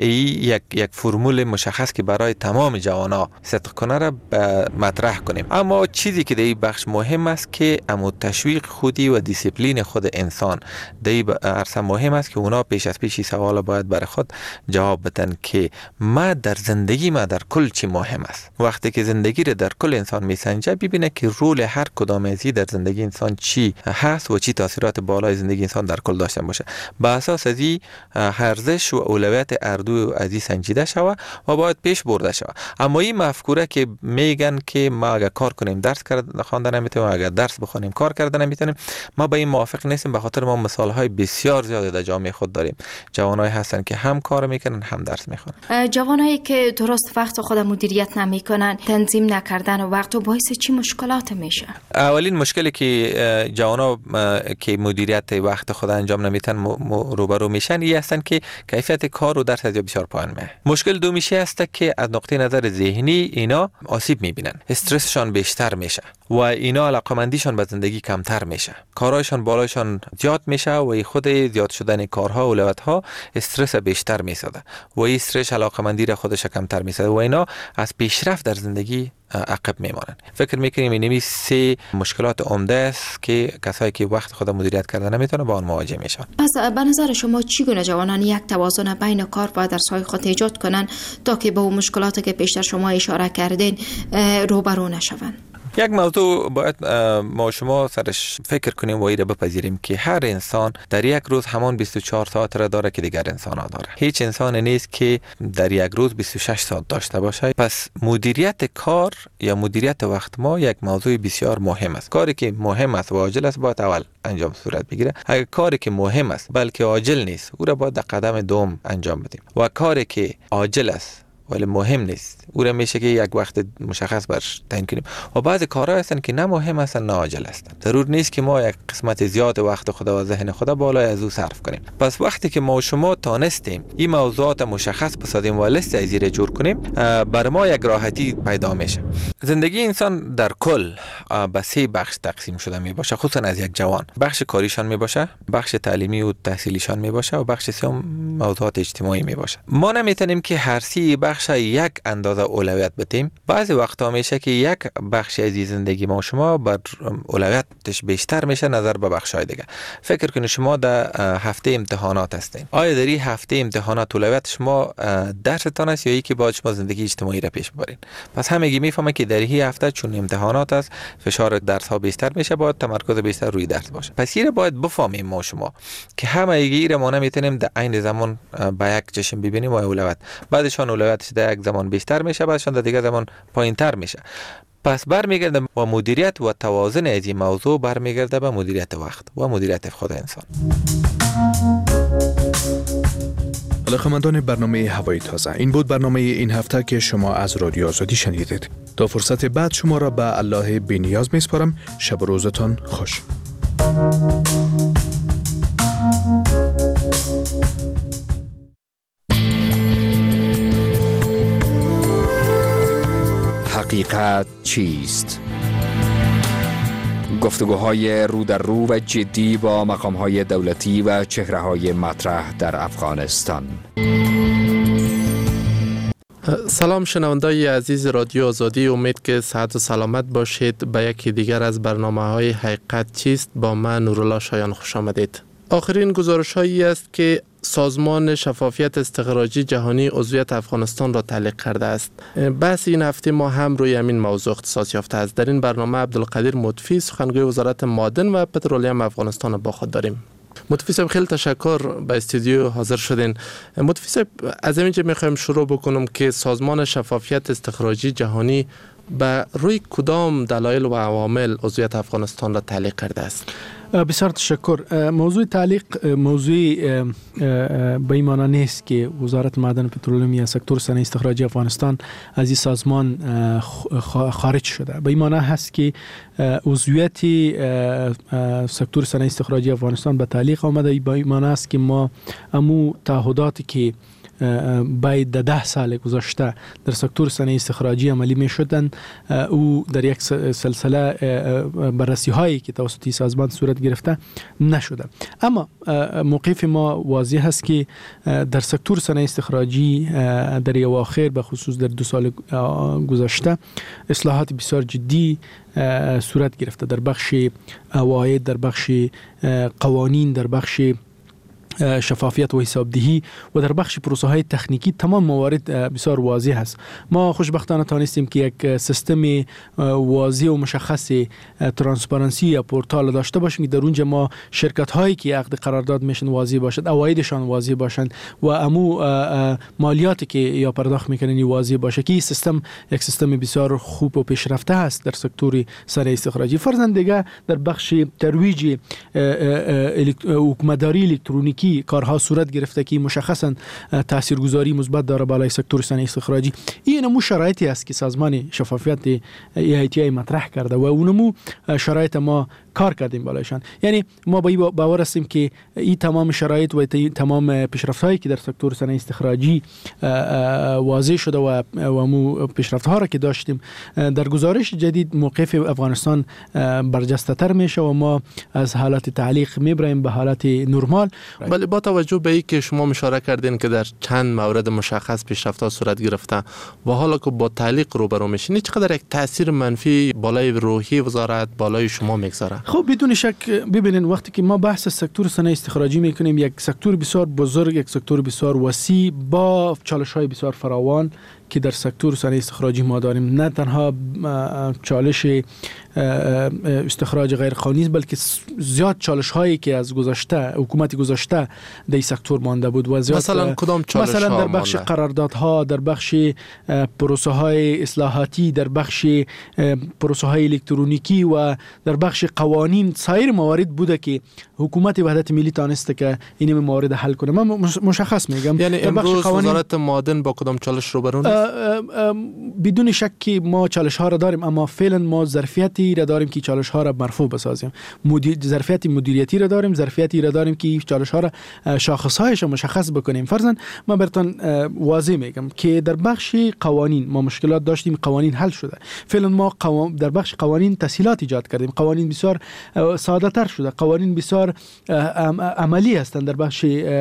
یک یک فرمول مشخص که برای تمام جوانا صدق کنه را مطرح کنیم. اما چیزی که در این بخش مهم است که امو تشویق خودی و دیسیپلین خود انسان در این عرصه مهم است که اونا پیش از پیش سوال باید برای خود جواب بدن که ما در زندگی ما در کل چی مهم است. وقتی که زندگی رو در کل انسان میسنجه ببینه که رول هر کدام ازی در زندگی انسان چی هست و چی تاثیرات بالای زندگی انسان در کل داشته باشه. با اساس ازی ارزش و اولویت اردو ازی سنجیده شوه و باید پیش برده شوه. اما این مفکوره که میگن که ما اگر کار کنیم درس خواندن نمیتونیم، اگر درس بخونیم کار کردن نمیتونیم، ما با این موافق نیستیم. به خاطر ما مثال های بسیار زیاد در جامعه خود داریم. جوانایی هستن که هم کار میکنن هم درس میخونن. جوانایی که درست وقت خود مدیریت نمیکنن، تنظیم نکردن و وقت و باعث چی مشکلات میشه؟ اولین مشکلی که جوانا که مدیریت وقت خود انجام نمیتن روبرو میشن این هستن که کیفیت کار و درس از بسیار پایین میه. مشکل دومیشه است که از نقطه نظر ذهنی اینا آسیب میبینن، استرسشان بیشتر میشه و اینا علاقمندیشان به زندگی کمتر میشه، کارهایشان بالایشان زیاد میشه و خود زیاد شدن کارها و اولویت‌ها استرس بیشتر میسازه و این استرس علاقمندی را خودش کمتر میسازه و اینا از پیشرفت در زندگی عقب میمانند. فکر میکنیم اینمی سه مشکلات عمده است که کسایی که وقت خود مدیریت کردن نمیتونه با آن مواجه میشن. پس به نظر شما چگونه جوانان یک توازن بین کار و درس‌های خود ایجاد کنن تا که با اون مشکلاتی که پیشتر شما اشاره کردین روبرو نشوند؟ یک موضوع باید ما شما سرش فکر کنیم و این را بپذیریم که هر انسان در یک روز همان بیست و چهار ساعت را داره که دیگر انسان ها داره. هیچ انسان نیست که در یک روز بیست و شش ساعت داشته باشه. پس مدیریت کار یا مدیریت وقت ما یک موضوع بسیار مهم است. کاری که مهم است و عاجل است باید اول انجام صورت بگیره. اگر کاری که مهم است بلکه عاجل نیست او را باید در قدم دوم انجام بدیم و کاری که عاجل است ولی مهم نیست او را میشه که یک وقت مشخص برش تعیین کنیم. و بعض کارها هستن که نه مهم هستن نه عاجل هستن. ضرور نیست که ما یک قسمت زیاد وقت خدا و ذهن خدا بالای از او صرف کنیم. پس وقتی که ما و شما تانستیم این موضوعات مشخص بسازیم و لیست از زیر جور کنیم، بر ما یک راحتی پیدا میشه. زندگی انسان در کل به سه بخش تقسیم شده می باشه، خصوصا از یک جوان. بخش کاریشان می باشه، بخش تعلیمی و تحصیلیشان می باشه و بخش سوم موضوعات اجتماعی می باشه. ما نمیتونیم که هر سه بخش یک اندازه اولویت بدیم. بعضی وقتا میشه که یک بخش از زندگی ما و شما بر اولویتش بیشتر میشه نظر به بخشای دیگه. فکر کنید شما در هفته امتحانات هستین. آیا در این هفته امتحانات اولویت شما درستان است یا ای که باید شما زندگی اجتماعی را پیش ببرین؟ پس همگی میفهمه که در این هفته چون امتحانات است فشار درس ها بیشتر میشه، باید تمرکز بیشتر روی درس باشه. پس این باید بفهمیم ما شما که همگی را ما نمیتونیم در عین زمان با یک چشم ببینیم و اولویت بعدشان اولویتش در یک زمان بیشتر میشه بعدشان در دیگه زمان پایینتر میشه. پس برمیگرده با مدیریت و توازن از این موضوع برمیگرده به مدیریت وقت و مدیریت خود انسان. علاقه‌مندان برنامه هوای تازه، این بود برنامه این هفته که شما از رادیو آزادی شنیدید. تا فرصت بعد شما را به الله بی‌نیاز می‌سپارم. شب و روزتان خوش. حقیقت چیست؟ گفتگوهای رو در رو و جدی با مقام‌های دولتی و چهره‌های مطرح در افغانستان. سلام شنوندای عزیز رادیو آزادی، امید که صحت و سلامت باشید. به یکی دیگر از برنامه‌های حقیقت چیست با من نورالله شایان خوش آمدید. آخرین گزارش‌هایی است که سازمان شفافیت استخراجی جهانی عضویت افغانستان را تعلیق کرده است. بحث این هفته ما هم روی همین موضوع اختصاص یافته است. در این برنامه عبدالقدیر مطفی، سخنگوی وزارت معادن و پترولیوم افغانستان با خود داریم. مطفی صاحب خیلی تشکر به استودیو حاضر شدین. مطفی صاحب از اینجا میخوایم شروع بکنم که سازمان شفافیت استخراجی جهانی به روی کدام دلایل و عوامل عضویت افغانستان را تعلیق کرده است؟ بسیار تشکر. موضوع تعلیق موضوع به این معنی نیست که وزارت معدن و پترولیوم یا سکتور صنایع استخراجی افغانستان از این سازمان خارج شده. به این معنی هست که عضویت سکتور صنایع استخراجی افغانستان به تعلیق آمده. به این معنی است که ما امو تعهداتی که باید در ده سال گذشته در سکتور صنایع استخراجی عملی می شدن او در یک سلسله بررسی هایی که توسط سازمان صورت گرفته نشده. اما موقف ما واضح است که در سکتور صنایع استخراجی در اواخر به خصوص در دو سال گذشته اصلاحات بسیار جدی صورت گرفته در بخش عواید، در بخش قوانین، در بخش شفافیت و حسابدهی و در بخش پروسه های تکنیکی. تمام موارد بسیار واضح است. ما خوشبختانه توانستیم که یک سیستم واضح و مشخص ترانسپارنسی یا پورتال داشته باشیم که در اونجا ما شرکت هایی که عقد قرارداد میشن واضح باشد، عوایدشان واضح باشند و امو مالیاتی که یا پرداخت میکنن واضح باشه که این سیستم یک سیستم بسیار خوب و پیشرفته است در سکتور صنایع استخراجی. فرضاً دیگه در بخش ترویج حکومتداری الکترونیکی کارها صورت گرفته که مشخصاً تاثیرگذاری مثبت داره بالای سکتور صنایع استخراجی. این نمو شرایطی است که سازمان شفافیت ای آی تی آی مطرح کرده و اونمو شرایط ما کار کردیم بالایشان. یعنی ما با این باور هستیم که این تمام شرایط و تمام پیشرفت‌هایی که در سکتور صنایع استخراجی واضح شده و و پیشرفت‌ها را که داشتیم در گزارش جدید موقف افغانستان برجسته‌تر میشه و ما از حالت تعلیق میبریم به حالت نرمال. ولی با توجه به اینکه شما اشاره کردین که در چند مورد مشخص پیشرفت‌ها صورت گرفته و حالا که با تعلیق روبرو میشین، چقدر یک تاثیر منفی بالای روحی وزارت بالای شما میگذاره؟ خب بدون شک ببینین وقتی که ما بحث سکتور صنایع استخراجی میکنیم، یک سکتور بسیار بزرگ، یک سکتور بسیار وسیع با چالش‌های بسیار فراوان که در سکتور صنایع استخراجی ما داریم. نه تنها چالش استخراج غیر قانونی بلکه زیاد چالش هایی که از گذشته حکومت گذشته در این سکتور مانده بود و زیاد مثلا کدام چالش مثلا ها در بخش مانده؟ قراردادها، در بخش پروسه های اصلاحاتی، در بخش پروسه های الکترونیکی و در بخش قوانین، سایر موارد بوده که حکومت وحدت ملی تانسته که این موارد حل کنه. من مشخص میگم یعنی امروز وزارت معادن با کدام چالش روبرو نیست؟ بدون شک که ما چالش ها را داریم، اما فعلا ما ظرفیتی را داریم که چالش ها را مرفوع بسازیم. مدیر ظرفیت مدیریتی را داریم، ظرفیتی را داریم که چالش ها را شاخص هایش مشخص بکنیم. فرضاً ما براتون واضح میگم که در بخش قوانین ما مشکلات داشتیم، قوانین حل شده. فعلا ما قوام در بخش قوانین تسهیلات ایجاد کردیم، قوانین بسیار ساده تر شده، قوانین بسیار عملی هستند در بخش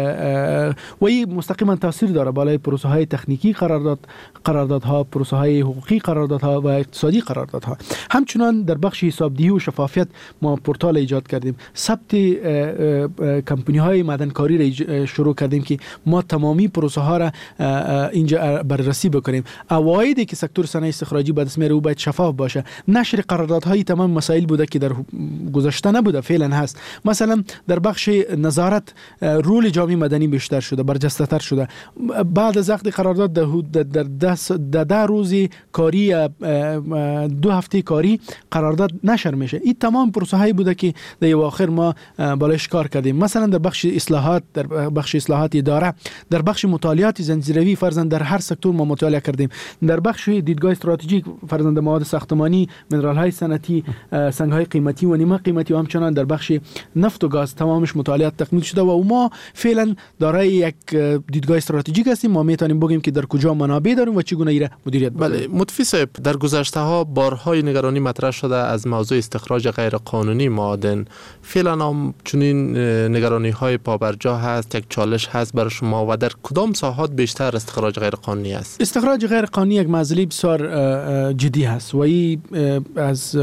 و این مستقیما تاثیر داره بالای پروسه های تکنیکی قرارداد قراردادها، پروسه های حقوقی قراردادها و اقتصادی قراردادها. همچنان در بخش حسابدهی و شفافیت ما پورتال ایجاد کردیم، ثبت کمپانی های معدنکاری را شروع کردیم که ما تمامی پروسه ها را اینجا بررسی بکنیم. عوایدی که سکتور صنایع استخراجی به دست میاره او باید شفاف باشه. نشر قراردادهای تمام مسائل بوده که در گذشته نبوده، فعلا هست. مثلا در بخش نظارت رول جامعه مدنی بیشتر شده، برجسته تر شده. بعد از عقد قرارداد در ده روزی کاری، دو هفته کاری قرارداد قرارداد نشر میشه. این تمام پروسه هایی بوده که در اواخر ما بالایش کار کردیم. مثلا در بخش اصلاحات، در بخش اصلاحات اداره، در بخش مطالعات زنجیروی فرزند در هر سکتور ما مطالعه کردیم. در بخش دیدگاه استراتژیک فرزند مواد ساختمانی، منرال های صنعتی، سنگ های قیمتی و نیمه قیمتی و همچنان در بخش نفت و گاز تمامش مطالعات تکمیل شده و ما فعلا دارای یک دیدگاه استراتژیک هستیم. ما میتونیم بگیم که در کجا منابع داریم و چگونه ایره مدیریت بکنیم. بله متفی صاحب، در گذشته ها بارهای نگرانی مطرح شده از موضوع استخراج غیر قانونی معادن. فعلا هم چنین نگرانی های پابرجا هست، یک چالش هست برای شما و در کدام ساحات بیشتر استخراج غیر قانونی است؟ استخراج غیر قانونی یک مسئله بسیار جدی هست و این از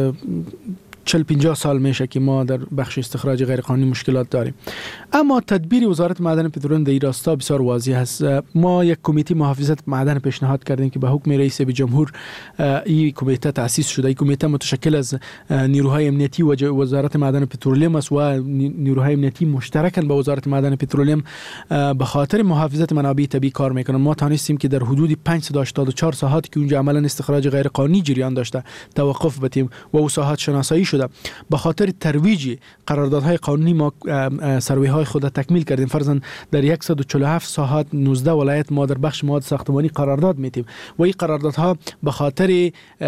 چهل پنجاه سال میشه که ما در بخش استخراج غیر قانونی مشکلات داریم. اما تدبیر وزارت معدن و پترول در این راستا بسیار واضح است. ما یک کمیته محافظت معدن پیشنهاد کردیم که به حکم رئیس جمهور این کمیته تأسیس شده. این کمیته متشکل از نیروهای امنیتی و وزارت معدن و پترولیم است و نیروهای امنیتی مشترکاً با وزارت معدن و پترولیم به خاطر محافظت منابع طبیعی کار میکنن. ما توانستیم که در حدود پانصد و هشتاد و چهار ساحاتی که اونجا عملا استخراج غیر قانونی جریان داشته توقف بدیم و اون ساحات شناسایی شده. به خاطر ترویج قراردادهای قانونی ما سروی های خود تکمیل کردیم. فرضاً در صد و چهل و هفت ساحات نوزده ولایت ما در بخش مواد ساختمانی قرارداد میتیم و این قراردادها به خاطر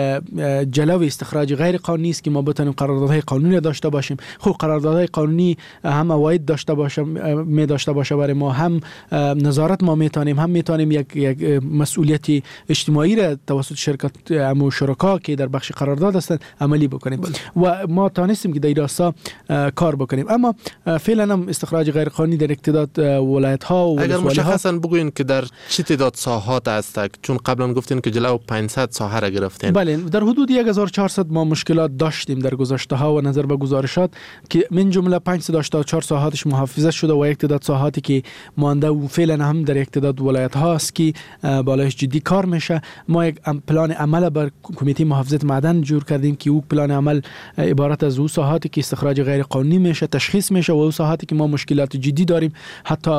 جلو استخراج غیر قانونی است که ما بتونیم قراردادهای قانونی داشته باشیم. خب قراردادهای قانونی هم اواید داشته باشه می داشته باشه برای ما، هم نظارت ما میتونیم، هم میتونیم یک یک مسئولیت اجتماعی را توسط شرکت و شرکا که در بخش قرارداد هستند عملی بکنیم و ما توانستیم که در راستا کار بکنیم. اما فعلا هم استخراج غیر قانونی در اقتداد ولایت ها و اگر مشخصا بگوین که در چه تعداد ساحات است، چون قبلا گفتین که جلو پانصد ساحه را گرفتین. بله در حدود هزار و چهارصد ما مشکلات داشتیم در گذشته ها و نظر به گزارشات که من جمله پانصد و هشتاد و چهار ساحاتش محافظت شده و یک تعداد ساحاتی که مانده و فعلا هم در یک تعداد ولایت ها است که بالایش جدی کار میشه. ما یک پلان عمل بر کمیته محافظت معدن جور کردیم که او پلان عمل عبارت از او ساحاتی که استخراج غیر قانونی میشه تشخیص میشه و او ساحاتی که ما مشکلات جدی داریم حتی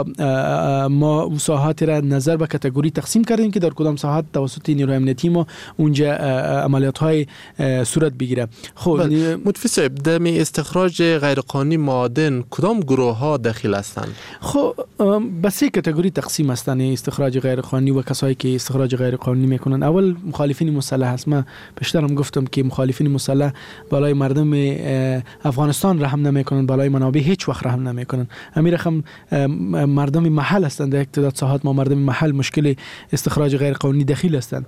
ما او ساحاتی را نظر به کاتگوری تقسیم کردیم که در کدام ساحات توسط نیروی امنیتی ما اونجا عملیات های صورت بگیره. خب متفی صاحب، در استخراج غیر قانونی معادن کدام گروه ها داخل هستند؟ خب به سه کاتگوری تقسیم هستند استخراج غیر قانونی و کسایی که استخراج غیر قانونی میکنن. اول مخالفین مسلح هست. من پیشترم گفتم که مخالفین مسلح بالای مردم افغانستان رحم نمیکنن، بالای منابع هیچ وقت رحم نمیکنن. همین رقم مردم محل هستند. در یک تعداد ساحات ما مردم محل مشکل استخراج غیر قانونی داخل هستند.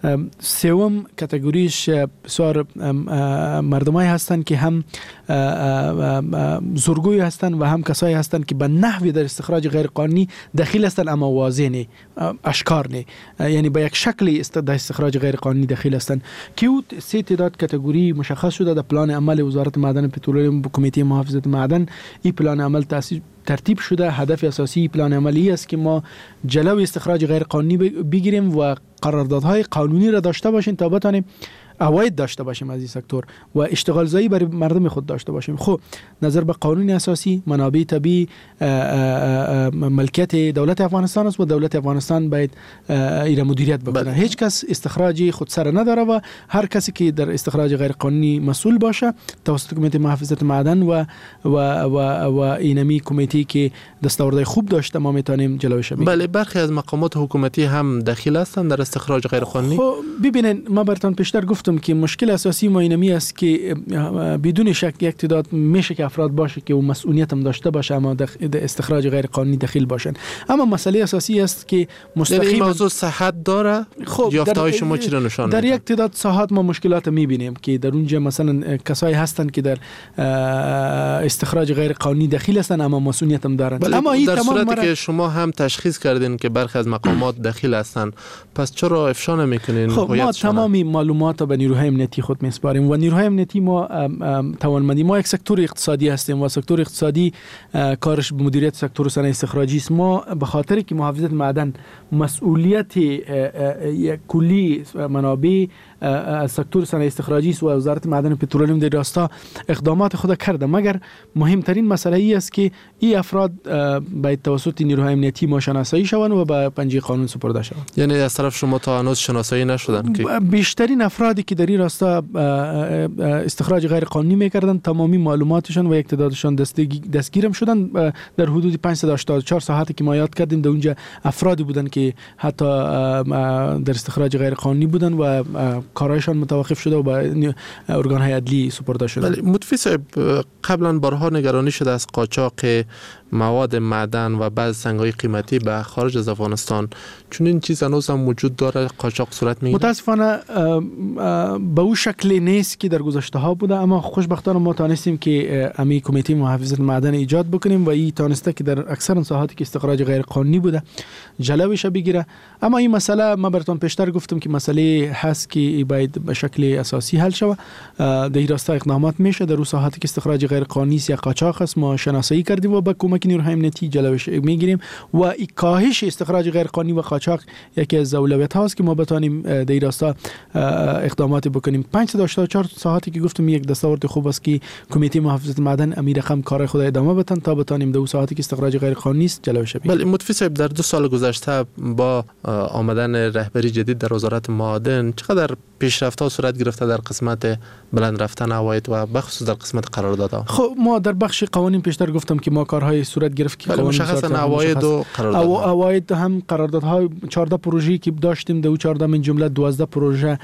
سوم کاتگوریش بسیار مردمایی هستند که هم زورگوی هستند و هم کسایی هستند که به نحوی در استخراج غیر قانونی داخل هستند اما واضح نه، اشکار نه، یعنی به یک شکلی در استخراج غیر قانونی داخل هستند که سه تعداد کاتگوری مشخص شده در پلان عمل وزارت معدن و پترول و کمیته محافظت معدن. این پلان عمل تأسیس ترتیب شده. هدف اساسی پلان عملی است که ما جلوی استخراج غیر قانونی بگیریم و قراردادهای قانونی را داشته باشیم تا بتانیم اواید داشته باشیم از این سکتور و اشتغال زایی برای مردم خود داشته باشیم. خب نظر به قانون اساسی منابع طبیعی ملکیت دولت افغانستان است و دولت افغانستان باید این مدیریت بکنه. هیچ کس استخراج خود سر نداره و هر کسی که در استخراج غیر قانونی مسئول باشه توسط کمیته محافظت معدن و و و و اینمی کمیته که دستاوردهای خوب داشته ما میتونیم جلوش بگیریم. بله برخی از مقامات حکومتی هم داخل هستند در استخراج غیر قانونی. خب ببینید ما براتون پیشتر گفتم که مشکل اساسی ما اینمی است که بدون شک یک تعداد میشه که افراد باشه که اون مسئولیت هم داشته باشه اما در استخراج غیر قانونی داخل باشن. اما مسئله اساسی است که مستقیما این موضوع صحت داره. خب یافته‌های شما چی را نشان در یک تعداد ساحات ما مشکلات میبینیم که در اونجا مثلا کسایی هستند که در استخراج غیر قانونی داخل هستند اما مسئولیت هم دارن. اما این در صورتی مر... که شما هم تشخیص کردین که برخی از مقامات داخل هستند پس چرا افشا نمیکنین؟ خب ما تمامی معلومات به نیروهای امنیتی خود میسپاریم و نیروهای امنیتی ما توانمندی ما یک سکتور اقتصادی هستیم و سکتور اقتصادی کارش به مدیریت سکتور صنایع استخراجی است. ما به خاطر که محافظت معدن مسئولیت کلی منابع سکتور صنایع استخراجی است و وزارت معدن و پترولیم در راستا اقدامات خود کرده، مگر مهمترین مسئله ای است که این افراد باید توسط نیروهای امنیتی ما شناسایی شوند و به پنجه قانون سپرده شوند. یعنی از طرف شما تا هنوز شناسایی نشدن که بیشترین افرادی که در این راستا استخراج غیر قانونی میکردن تمامی معلوماتشان و یک تعدادشان دستگیرم شدن. در حدود پانصد و هشتاد و چهار ساعتی که ما یاد کردیم در اونجا افرادی بودن که حتی در استخراج غیر قانونی بودن و کارایشان متوقف شده و به ارگان‌های عدلی سپرده شده. ولی متفی صاحب قبلا بارها نگرانی شده از قاچاق مواد معدن و بعض سنگ‌های قیمتی به خارج از افغانستان، چون این چیز هنوز هم وجود داره، قاچاق صورت میگیره؟ متاسفانه به اون شکل نیست که در گذشته ها بوده، اما خوشبختانه ما تانستیم که امی کمیته محافظت معدن ایجاد بکنیم و این تانسته که در اکثر ساحاتی که استخراج غیر قانونی بوده جلوش بگیره. اما این مسئله ما براتون پیشتر گفتم که مسئله هست که باید به شکل اساسی حل شود. در این راستا اقدامات میشه در اون ساحاتی که استخراج غیر قانونی یا قاچاق است ما شناسایی کردیم و با کمک نیروهای امنیتی جلوش میگیریم و این کاهش استخراج غیر قانونی و قاچاق یکی از اولویت هاست که ما بتونیم در این راستا اقدامات بکنیم. پانصد و هشتاد و چهار ساعتی که گفتم یک دستاورد خوب است که کمیته محافظت معدن امیر رقم کار خود ادامه بدن تا بتونیم در ساعتی که استخراج غیر قانونی است جلوش بگیریم. بله متفی صاحب، در دو سال گذشته با آمدن رهبری جدید در وزارت معادن چقدر پیشرفت‌ها صورت گرفته در قسمت بلند رفتن عواید و بخصوص در قسمت قراردادها؟ خب ما در بخش قوانین پیشتر گفتم که ما کارهای صورت گرفت که قوانین مشخصا عواید و قراردادها عواید هم قراردادها چهارده پروژه‌ای که داشتیم در چهارده من جمله دوازده پروژه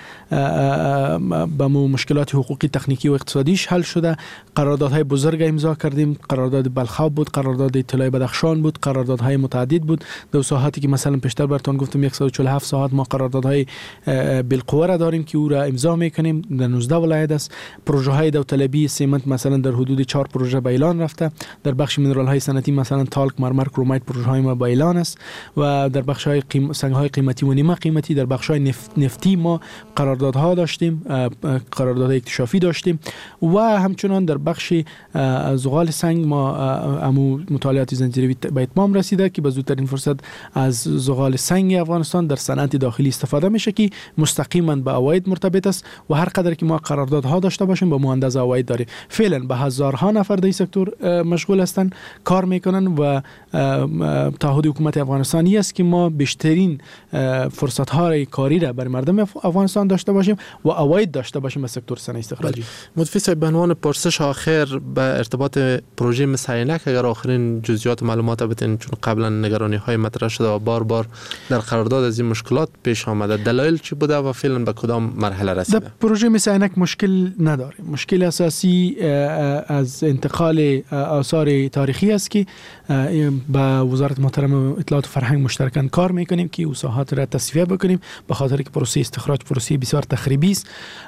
با مشکلات حقوقی تکنیکی و اقتصادیش حل شده. قراردادهای بزرگ امضا کردیم، قرارداد بلخاب بود، قرارداد اطلاع بدخشان بود، قراردادهای متعدد بود. در ساحاتی که مثلا پیشتر براتون گفتم صد و چهل و هفت ساعت ما قراردادهای بالقوه را داریم که او را امضا میکنیم در نوزده ولایت است. پروژه های داوطلبی سمنت مثلا در حدود چهار پروژه به اعلان رفته. در بخش مینرال های صنعتی مثلا تالک، مرمر، کرومایت پروژه های ما به اعلان است و در بخش های قیم... سنگ های قیمتی و نیمه قیمتی در بخش های نفت... نفتی ما قراردادها داشتیم، قرارداد اکتشافی داشتیم و همچنان در بخش زغال سنگ ما امو مطالعات زنجیروی به اتمام رسیده که به زودترین فرصت از زغال سنگ افغانستان در صنعت داخلی استفاده میشه که مستقیما به عواید مرتبط است و هر قدر که ما قراردادها داشته باشیم با مهندس عواید داریم. فعلا به هزارها نفر در این سکتور مشغول هستن، کار میکنن و تعهد حکومت افغانستانی است که ما بیشترین فرصت های کاری را برای مردم افغانستان داشته باشیم و عواید داشته باشیم از سکتور صنایع استخراجی. متفی صاحب، به عنوان پرسش آخر به ارتباط پروژه مسینک اگر آخرین جزئیات و معلومات بدین، چون قبلا نگرانی های مطرح شده و بار بار در قرارداد از این مشکلات پیش آمده، دلایل چی بوده و فعلا به کدام مرحله رسیده؟ در پروژه مسینک مشکل نداره. مشکل اساسی از انتقال آثار تاریخی است که با وزارت محترم اطلاعات و فرهنگ مشترکاً کار میکنیم که او ساحات را تصفیه بکنیم، به خاطر که پروسه استخراج پروسه بسیار تخریبی است.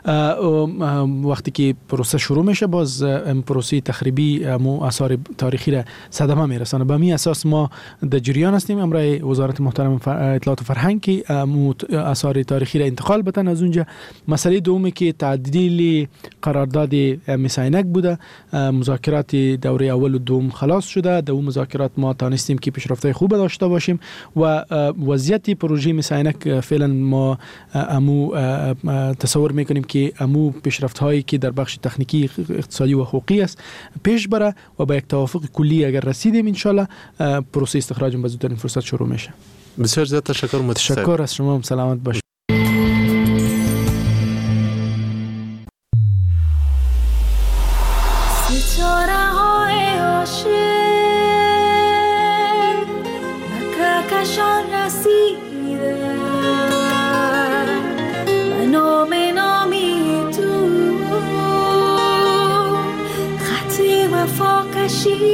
وقتی که پروسه شروع میشه باز پروسه تخریبی مو آثار تاریخی را صدمه میرسانه. به می اساس ما در جریان هستیم امرای وزارت محترم اطلاعات و فرهنگ که آثار تاریخی را انتقال بدن از اونجا. مسئله دومی که تعدیل قرارداد مسینک بوده، مذاکرات دوره اول و دوم خلاص شده. در اون مذاکرات ما تانستیم که پیشرفت خوب داشته باشیم و وضعیت پروژه مسینک فعلا ما امو تصور میکنیم که امو پیشرفت هایی که در بخش تکنیکی، اقتصادی و حقوقی است پیش بره و با یک توافق کلی اگر رسیدیم ان شاء الله پروسه استخراج به زودترین فرصت شروع میشه. بسیار زیاد تشکر. متشکر از شما. سلامت باشید. She